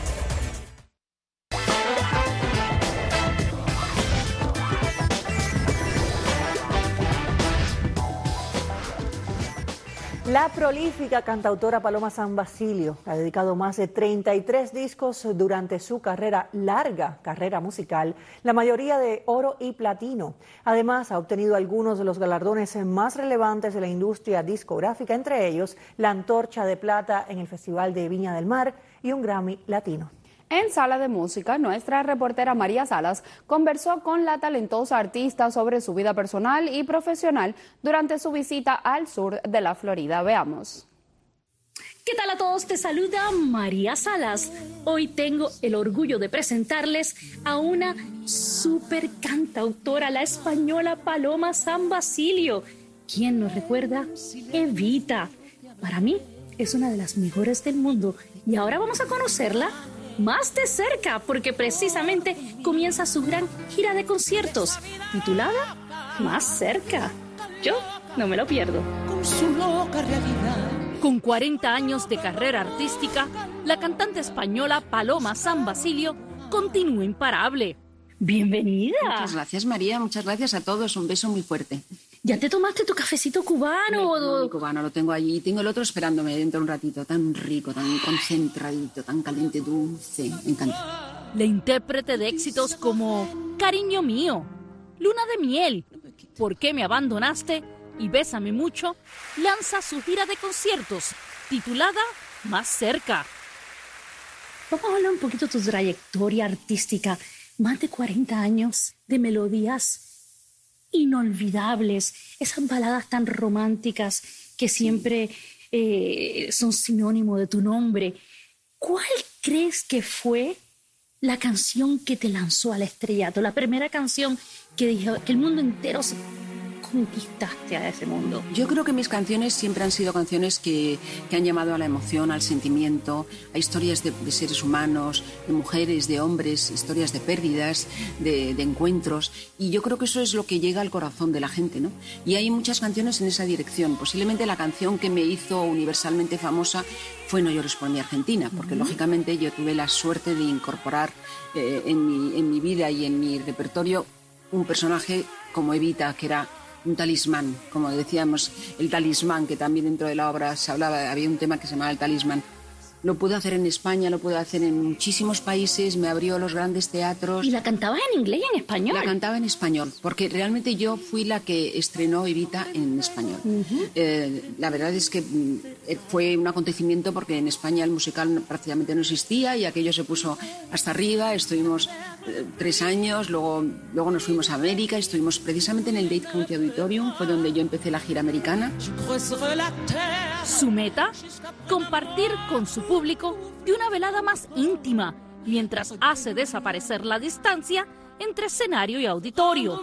La prolífica cantautora Paloma San Basilio ha dedicado más de treinta y tres discos durante su carrera, larga carrera musical, la mayoría de oro y platino. Además, ha obtenido algunos de los galardones más relevantes de la industria discográfica, entre ellos la Antorcha de Plata en el Festival de Viña del Mar y un Grammy Latino. En Sala de Música, nuestra reportera María Salas conversó con la talentosa artista sobre su vida personal y profesional durante su visita al sur de la Florida. Veamos. ¿Qué tal a todos? Te saluda María Salas. Hoy tengo el orgullo de presentarles a una super cantautora, la española Paloma San Basilio. ¿Quién nos recuerda? Evita. Para mí es una de las mejores del mundo y ahora vamos a conocerla más de cerca, porque precisamente comienza su gran gira de conciertos, titulada Más Cerca. Yo no me lo pierdo. Con su loca realidad. Con cuarenta años de carrera artística, la cantante española Paloma San Basilio continúa imparable. ¡Bienvenida! Muchas gracias, María. Muchas gracias a todos. Un beso muy fuerte. ¿Ya te tomaste tu cafecito cubano? No, mi cubano lo tengo allí. Tengo el otro esperándome dentro de un ratito. Tan rico, tan concentradito, tan caliente, dulce. Me encanta. La intérprete de éxitos como Cariño Mío, Luna de Miel, ¿Por qué me abandonaste? Y Bésame Mucho, lanza su gira de conciertos, titulada Más Cerca. Vamos a hablar un poquito de tu trayectoria artística. Más de cuarenta años de melodías inolvidables, esas baladas tan románticas que siempre eh, son sinónimo de tu nombre. ¿Cuál crees que fue la canción que te lanzó al estrellato? La primera canción que dijo que el mundo entero se conquistaste a ese mundo. Yo creo que mis canciones siempre han sido canciones que, que han llamado a la emoción, al sentimiento, a historias de, de seres humanos, de mujeres, de hombres, historias de pérdidas, de, de encuentros, y yo creo que eso es lo que llega al corazón de la gente, ¿no? Y hay muchas canciones en esa dirección. Posiblemente la canción que me hizo universalmente famosa fue No llores por mi Argentina, porque uh-huh. lógicamente yo tuve la suerte de incorporar eh, en, mi, en mi vida y en mi repertorio un personaje como Evita, que era un talismán, como decíamos, el talismán, que también dentro de la obra se hablaba, había un tema que se llamaba el talismán. Lo pude hacer en España, lo pude hacer en muchísimos países, me abrió los grandes teatros. ¿Y la cantabas en inglés y en español? La cantaba en español, porque realmente yo fui la que estrenó Evita en español. Uh-huh. Eh, la verdad es que eh, fue un acontecimiento porque en España el musical prácticamente no existía y aquello se puso hasta arriba. Estuvimos eh, tres años, luego, luego nos fuimos a América, estuvimos precisamente en el Dade County Auditorium, fue donde yo empecé la gira americana. Su meta, compartir con su público de una velada más íntima, mientras hace desaparecer la distancia entre escenario y auditorio.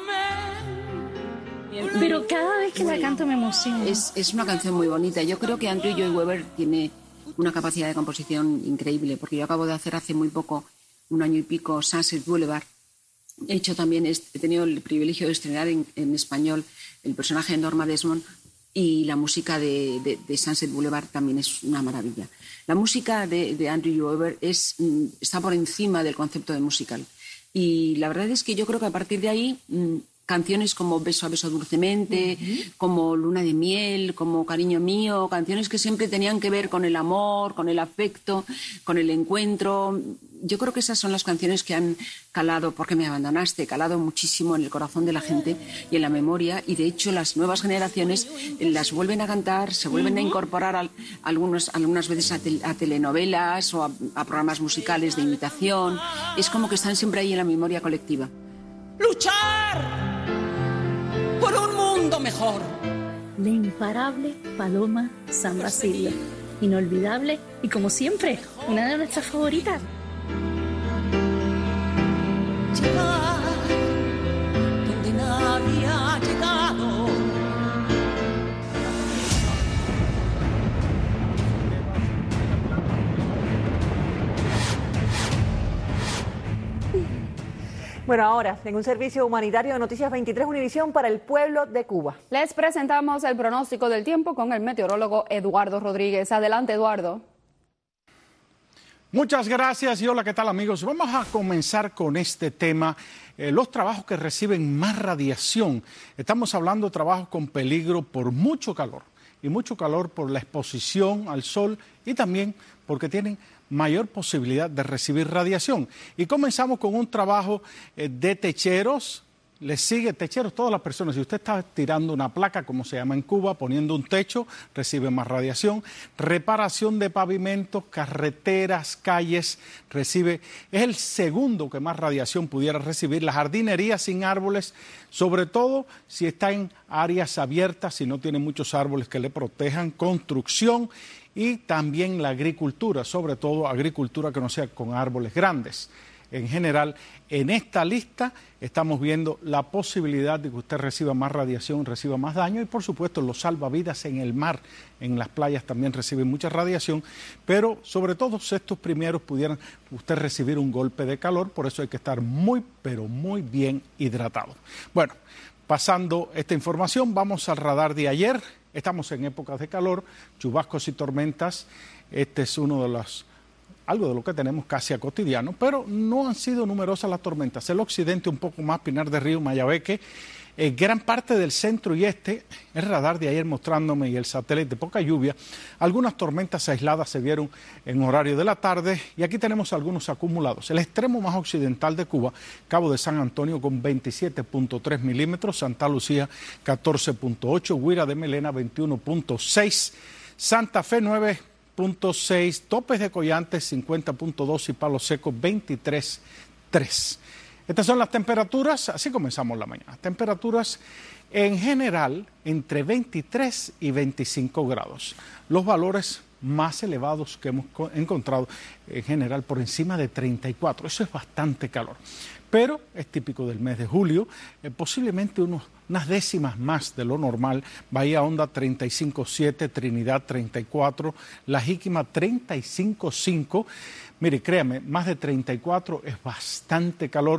Pero cada vez que la canto me emociona. Es, es una canción muy bonita. Yo creo que Andrew Lloyd Webber tiene una capacidad de composición increíble, porque yo acabo de hacer hace muy poco un año y pico Sunset Boulevard. He hecho también, he tenido el privilegio de estrenar en, en español el personaje de Norma Desmond, y la música de, de, de Sunset Boulevard también es una maravilla. La música de, de Andrew Lloyd Webber es, está por encima del concepto de musical. Y la verdad es que yo creo que a partir de ahí, mmm, canciones como Beso a beso dulcemente, uh-huh. como Luna de miel, como Cariño mío, canciones que siempre tenían que ver con el amor, con el afecto, con el encuentro. Yo creo que esas son las canciones que han calado, porque me abandonaste, calado muchísimo en el corazón de la gente y en la memoria, y de hecho las nuevas generaciones las vuelven a cantar, se vuelven a incorporar a, algunos, algunas veces a, te, a telenovelas o a, a programas musicales de imitación. Es como que están siempre ahí en la memoria colectiva. ¡Luchar por un mundo mejor! La imparable Paloma San Basilio. Inolvidable y, como siempre, una de nuestras favoritas. Llegar donde nadie ha llegado. Bueno, ahora, en un servicio humanitario de Noticias veintitrés Univisión para el pueblo de Cuba. Les presentamos el pronóstico del tiempo con el meteorólogo Eduardo Rodríguez. Adelante, Eduardo. Muchas gracias y hola, ¿qué tal, amigos? Vamos a comenzar con este tema, eh, los trabajos que reciben más radiación. Estamos hablando de trabajos con peligro por mucho calor, y mucho calor por la exposición al sol y también porque tienen mayor posibilidad de recibir radiación. Y comenzamos con un trabajo eh, de techeros. Les sigue techeros, todas las personas. Si usted está tirando una placa, como se llama en Cuba, poniendo un techo, recibe más radiación. Reparación de pavimentos, carreteras, calles, recibe, es el segundo que más radiación pudiera recibir. La jardinería sin árboles, sobre todo si está en áreas abiertas, si no tiene muchos árboles que le protejan. Construcción y también la agricultura, sobre todo agricultura que no sea con árboles grandes. En general, en esta lista estamos viendo la posibilidad de que usted reciba más radiación, reciba más daño, y por supuesto los salvavidas en el mar, en las playas también reciben mucha radiación, pero sobre todo estos primeros pudieran usted recibir un golpe de calor, por eso hay que estar muy, pero muy bien hidratado. Bueno, pasando esta información, vamos al radar de ayer. Estamos en épocas de calor, chubascos y tormentas. Este es uno de los algo de lo que tenemos casi a cotidiano, pero no han sido numerosas las tormentas. El occidente un poco más, Pinar del Río, Mayabeque, eh, gran parte del centro y este, el radar de ayer mostrándome y el satélite, poca lluvia. Algunas tormentas aisladas se vieron en horario de la tarde y aquí tenemos algunos acumulados. El extremo más occidental de Cuba, Cabo de San Antonio con veintisiete punto tres milímetros, Santa Lucía catorce punto ocho, Guira de Melena veintiuno punto seis, Santa Fe nueve punto seis, Topes de Collantes cincuenta punto dos y Palo Seco veintitrés punto tres. Estas son las temperaturas, así comenzamos la mañana. Temperaturas en general entre veintitrés y veinticinco grados. Los valores más elevados que hemos encontrado en general por encima de treinta y cuatro. Eso es bastante calor. Pero es típico del mes de julio, eh, posiblemente unos, unas décimas más de lo normal. Bahía Honda treinta y cinco punto siete, Trinidad treinta y cuatro, La Jíquima treinta y cinco punto cinco. Mire, créame, más de treinta y cuatro es bastante calor.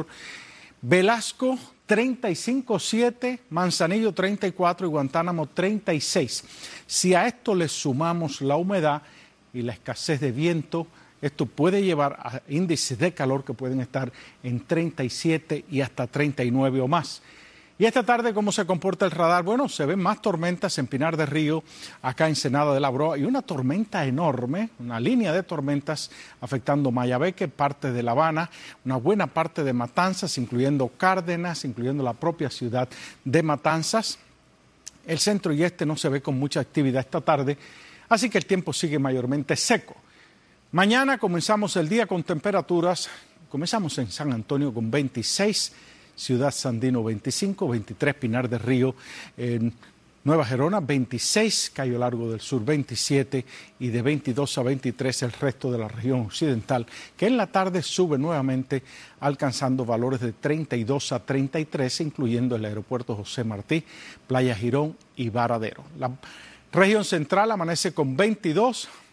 Velasco treinta y cinco punto siete, Manzanillo treinta y cuatro y Guantánamo treinta y seis. Si a esto le sumamos la humedad y la escasez de viento, esto puede llevar a índices de calor que pueden estar en treinta y siete y hasta treinta y nueve o más. Y esta tarde, ¿cómo se comporta el radar? Bueno, se ven más tormentas en Pinar del Río, acá en Ensenada de la Broa, y una tormenta enorme, una línea de tormentas afectando Mayabeque, parte de La Habana, una buena parte de Matanzas, incluyendo Cárdenas, incluyendo la propia ciudad de Matanzas. El centro y este no se ve con mucha actividad esta tarde, así que el tiempo sigue mayormente seco. Mañana comenzamos el día con temperaturas, comenzamos en San Antonio con veintiséis, Ciudad Sandino veinticinco, veintitrés Pinar del Río, en Nueva Gerona veintiséis, Cayo Largo del Sur veintisiete y de veintidós a veintitrés el resto de la región occidental, que en la tarde sube nuevamente alcanzando valores de treinta y dos a treinta y tres, incluyendo el aeropuerto José Martí, Playa Girón y Varadero. La región central amanece con veintidós,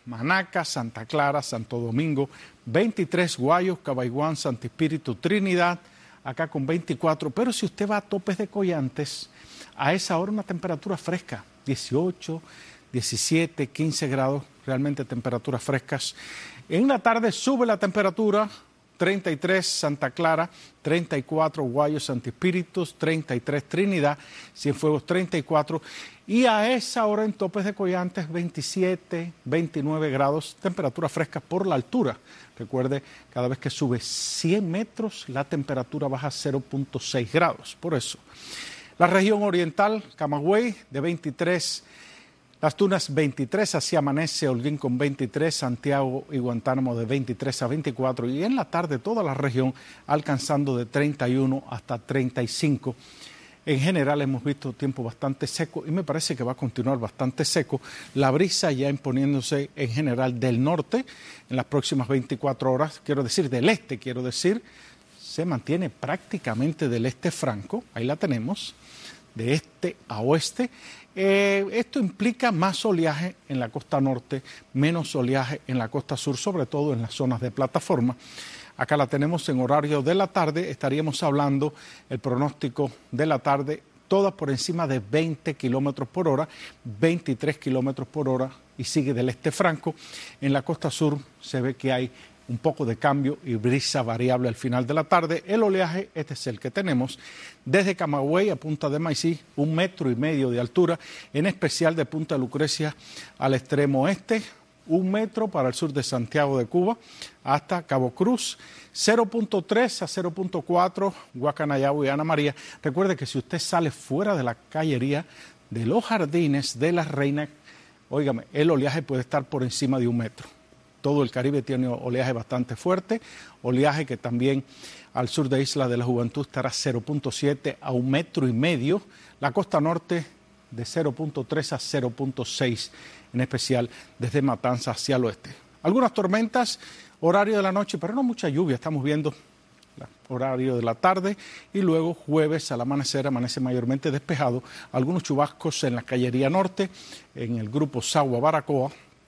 Manaca, Santa Clara, Santo Domingo, veintitrés Guayos, Cabaiguán, Santo Espíritu, Trinidad, acá con veinticuatro, pero si usted va a Topes de Coyantes, a esa hora una temperatura fresca, dieciocho, diecisiete, quince grados, realmente temperaturas frescas. En la tarde sube la temperatura, treinta y tres Santa Clara, treinta y cuatro Guayos, Santo Espíritu, treinta y tres Trinidad, Cienfuegos treinta y cuatro, y a esa hora en Topes de Coyantes veintisiete, veintinueve grados, temperaturas frescas por la altura. Recuerde, cada vez que sube cien metros, la temperatura baja cero punto seis grados, por eso. La región oriental, Camagüey, de veintitrés, Las Tunas veintitrés, así amanece Holguín con veintitrés, Santiago y Guantánamo de veintitrés a veinticuatro, y en la tarde toda la región alcanzando de treinta y uno hasta treinta y cinco. En general hemos visto tiempo bastante seco y me parece que va a continuar bastante seco. La brisa ya imponiéndose en general del norte en las próximas veinticuatro horas, quiero decir del este, quiero decir, se mantiene prácticamente del este franco, ahí la tenemos, de este a oeste. Eh, esto implica más oleaje en la costa norte, menos oleaje en la costa sur, sobre todo en las zonas de plataforma. Acá la tenemos en horario de la tarde, estaríamos hablando el pronóstico de la tarde, todas por encima de veinte kilómetros por hora, veintitrés kilómetros por hora, y sigue del este franco. En la costa sur se ve que hay un poco de cambio y brisa variable al final de la tarde. El oleaje, este es el que tenemos, desde Camagüey a Punta de Maicí, un metro y medio de altura, en especial de Punta Lucrecia al extremo oeste, un metro para el sur de Santiago de Cuba, hasta Cabo Cruz, cero punto tres a cero punto cuatro, Guacanayabo y Ana María. Recuerde que si usted sale fuera de la callería de los Jardines de la Reina, óigame, el oleaje puede estar por encima de un metro. Todo el Caribe tiene oleaje bastante fuerte, oleaje que también al sur de Isla de la Juventud estará cero punto siete a un metro y medio, la costa norte de cero punto tres a cero punto seis, en especial desde Matanzas hacia el oeste. Algunas tormentas, horario de la noche, pero no mucha lluvia, estamos viendo el horario de la tarde, y luego jueves al amanecer amanece mayormente despejado, algunos chubascos en la callería norte, en el grupo Sagua Baracoa,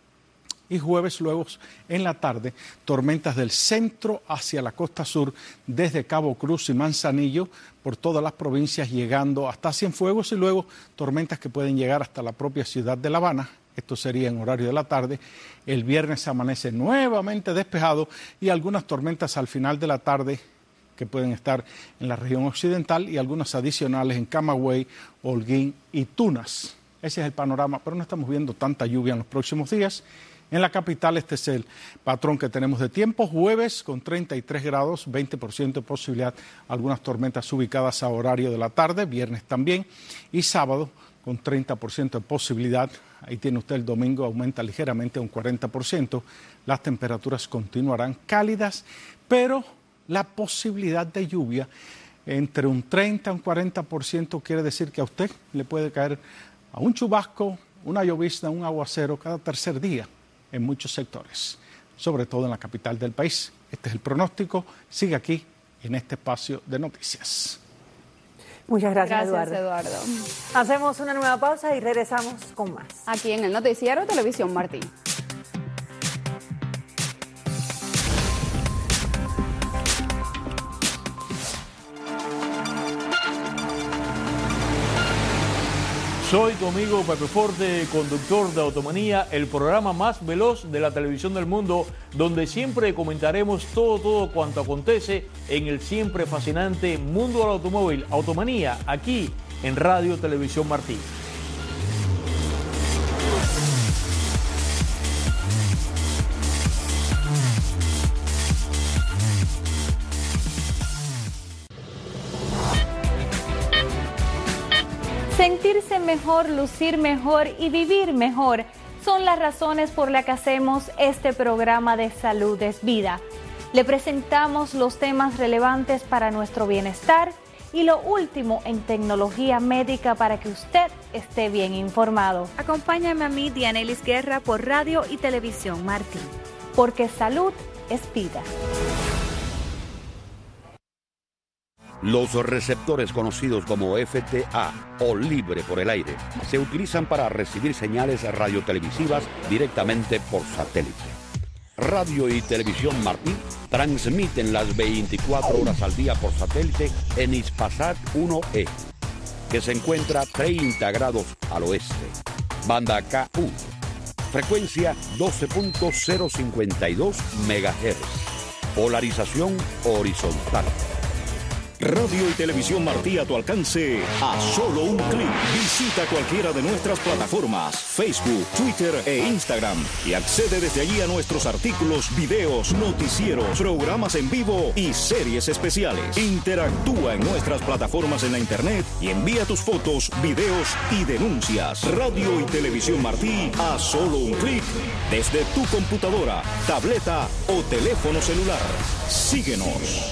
y jueves luego en la tarde tormentas del centro hacia la costa sur, desde Cabo Cruz y Manzanillo, por todas las provincias llegando hasta Cienfuegos, y luego tormentas que pueden llegar hasta la propia ciudad de La Habana. Esto sería en horario de la tarde. El viernes amanece nuevamente despejado y algunas tormentas al final de la tarde que pueden estar en la región occidental, y algunas adicionales en Camagüey, Holguín y Tunas. Ese es el panorama, pero no estamos viendo tanta lluvia en los próximos días. En la capital este es el patrón que tenemos de tiempo. Jueves con treinta y tres grados, veinte por ciento de posibilidad, algunas tormentas ubicadas a horario de la tarde, viernes también, y sábado con treinta por ciento de posibilidad. Ahí tiene usted el domingo, aumenta ligeramente a un cuarenta por ciento. Las temperaturas continuarán cálidas, pero la posibilidad de lluvia entre un treinta y un cuarenta por ciento quiere decir que a usted le puede caer a un chubasco, una llovizna, un aguacero cada tercer día en muchos sectores, sobre todo en la capital del país. Este es el pronóstico. Sigue aquí en este espacio de noticias. Muchas gracias, Gracias, Eduardo. Eduardo. Hacemos una nueva pausa y regresamos con más. Aquí en el Noticiero Televisión Martí. Soy tu amigo Pepe Forte, conductor de Automanía, el programa más veloz de la televisión del mundo, donde siempre comentaremos todo, todo cuanto acontece en el siempre fascinante mundo del automóvil. Automanía, aquí en Radio Televisión Martí. Sentirse mejor, lucir mejor y vivir mejor son las razones por las que hacemos este programa de Salud es Vida. Le presentamos los temas relevantes para nuestro bienestar y lo último en tecnología médica para que usted esté bien informado. Acompáñame a mí, Dianelis Guerra, por Radio y Televisión Martí. Porque salud es vida. Los receptores conocidos como F T A o libre por el aire se utilizan para recibir señales radiotelevisivas directamente por satélite. Radio y Televisión Martí transmiten las veinticuatro horas al día por satélite en Hispasat uno E, que se encuentra treinta grados al oeste. Banda K U, frecuencia doce punto cero cincuenta y dos megahertz, polarización horizontal. Radio y Televisión Martí a tu alcance a solo un clic. Visita cualquiera de nuestras plataformas, Facebook, Twitter e Instagram y accede desde allí a nuestros artículos, videos, noticieros, programas en vivo y series especiales. Interactúa en nuestras plataformas en la internet y envía tus fotos, videos y denuncias. Radio y Televisión Martí a solo un clic desde tu computadora, tableta o teléfono celular. Síguenos.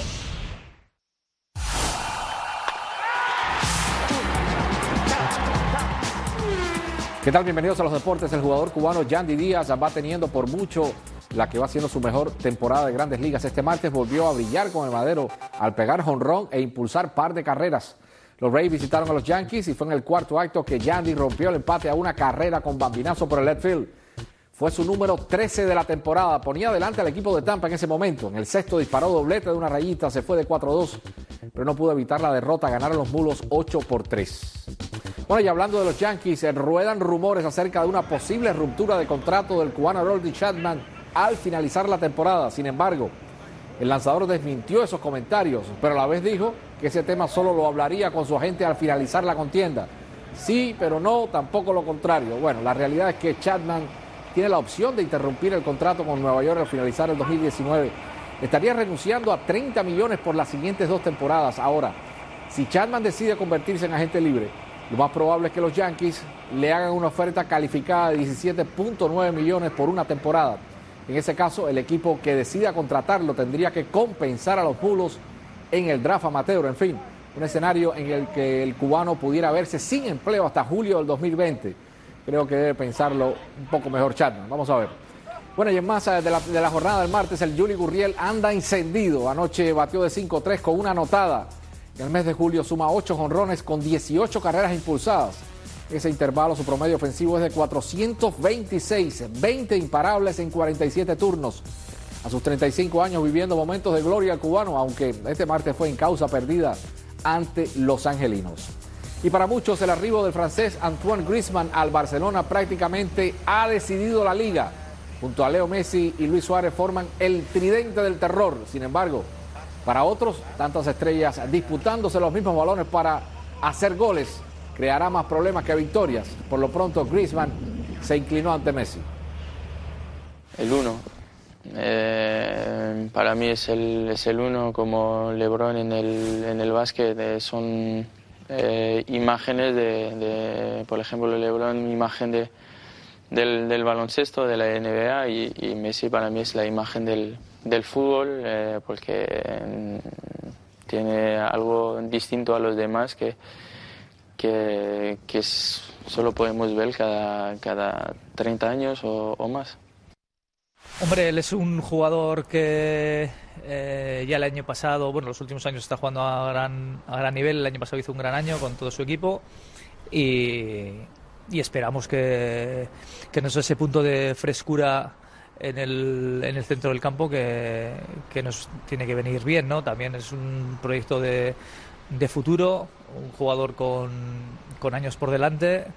¿Qué tal? Bienvenidos a los deportes. El jugador cubano Yandy Díaz va teniendo por mucho la que va siendo su mejor temporada de Grandes Ligas. Este martes volvió a brillar con el madero al pegar jonrón e impulsar par de carreras. Los Rays visitaron a los Yankees y fue en el cuarto acto que Yandy rompió el empate a una carrera con bambinazo por el left field. Fue su número trece de la temporada. Ponía adelante al equipo de Tampa en ese momento. En el sexto disparó doblete de una rayita, se fue de cuatro a dos, pero no pudo evitar la derrota. Ganaron los Mulos ocho por tres. Bueno, y hablando de los Yankees, ruedan rumores acerca de una posible ruptura de contrato del cubano Aroldis Chapman al finalizar la temporada. Sin embargo, el lanzador desmintió esos comentarios, pero a la vez dijo que ese tema solo lo hablaría con su agente al finalizar la contienda. Sí, pero no, tampoco lo contrario. Bueno, la realidad es que Chapman tiene la opción de interrumpir el contrato con Nueva York al finalizar el dos mil diecinueve. Estaría renunciando a treinta millones por las siguientes dos temporadas. Ahora, si Chapman decide convertirse en agente libre, lo más probable es que los Yankees le hagan una oferta calificada de diecisiete punto nueve millones por una temporada. En ese caso, el equipo que decida contratarlo tendría que compensar a los Mulos en el draft amateur. En fin, un escenario en el que el cubano pudiera verse sin empleo hasta julio del dos mil veinte. Creo que debe pensarlo un poco mejor Chapman. Vamos a ver. Bueno, y en más de la, de la jornada del martes, el Yuli Gurriel anda encendido. Anoche batió de cinco tres con una anotada. En el mes de julio suma ocho jonrones con dieciocho carreras impulsadas. Ese intervalo, su promedio ofensivo es de cuatrocientos veintiséis, veinte imparables en cuarenta y siete turnos. A sus treinta y cinco años viviendo momentos de gloria al cubano, aunque este martes fue en causa perdida ante los angelinos. Y para muchos el arribo del francés Antoine Griezmann al Barcelona prácticamente ha decidido la liga. Junto a Leo Messi y Luis Suárez forman el tridente del terror. Sin embargo, para otros, tantas estrellas disputándose los mismos balones para hacer goles creará más problemas que victorias. Por lo pronto, Griezmann se inclinó ante Messi. El uno. Eh, para mí es el, es el uno, como LeBron en el, en el básquet. Eh, son eh, imágenes de, de, por ejemplo, LeBron, imagen de, del, del baloncesto, de la N B A, y, y Messi para mí es la imagen del del fútbol, eh, porque eh, tiene algo distinto a los demás que, que, que es, solo podemos ver cada, cada treinta años o, o más. Hombre, él es un jugador que eh, ya el año pasado, bueno, los últimos años está jugando a gran, a gran nivel. El año pasado hizo un gran año con todo su equipo y, y esperamos que, que nos dé ese punto de frescura en el, en el centro del campo que, que nos tiene que venir bien, ¿no? También es un proyecto de, de futuro, un jugador con, con años por delante.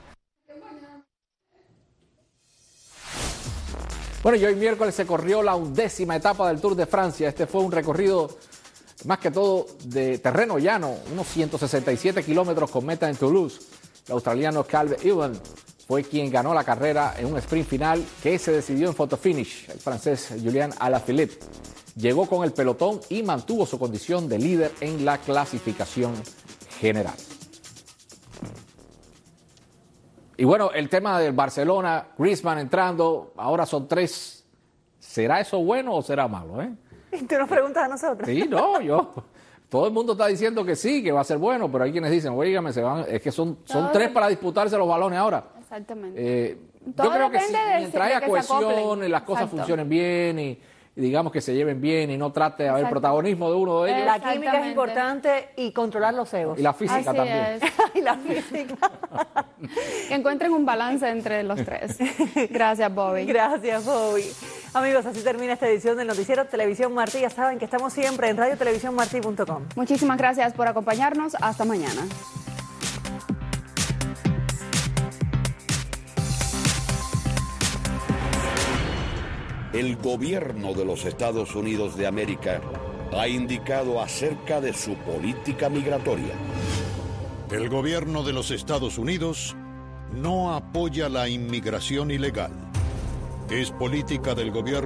Bueno, y hoy miércoles se corrió la undécima etapa del Tour de Francia. Este fue un recorrido más que todo de terreno llano, unos ciento sesenta y siete kilómetros con meta en Toulouse. El australiano Caleb Ewan fue quien ganó la carrera en un sprint final que se decidió en photo finish. El francés Julian Alaphilippe llegó con el pelotón y mantuvo su condición de líder en la clasificación general. Y bueno, el tema del Barcelona, Griezmann entrando, ahora son tres. ¿Será eso bueno o será malo, eh? Y tú nos preguntas a nosotros. Sí, no, yo. Todo el mundo está diciendo que sí, que va a ser bueno, pero hay quienes dicen, oígame, se van, es que son, son tres para disputarse los balones ahora. Exactamente. Eh, Todo yo creo que sí, depende de- mientras de haya que se acoplen. cohesión y las cosas Exacto. funcionen bien y, y digamos que se lleven bien y no trate de haber Exacto. protagonismo de uno de ellos. La química es importante y controlar los egos. Y la física Así también. es. y la física. Que encuentren un balance entre los tres. Gracias, Bobby. Gracias, Bobby. Amigos, así termina esta edición del Noticiero Televisión Martí. Ya saben que estamos siempre en radio televisión martí punto com. Muchísimas gracias por acompañarnos. Hasta mañana. El gobierno de los Estados Unidos de América ha indicado acerca de su política migratoria. El gobierno de los Estados Unidos no apoya la inmigración ilegal. Es política del gobierno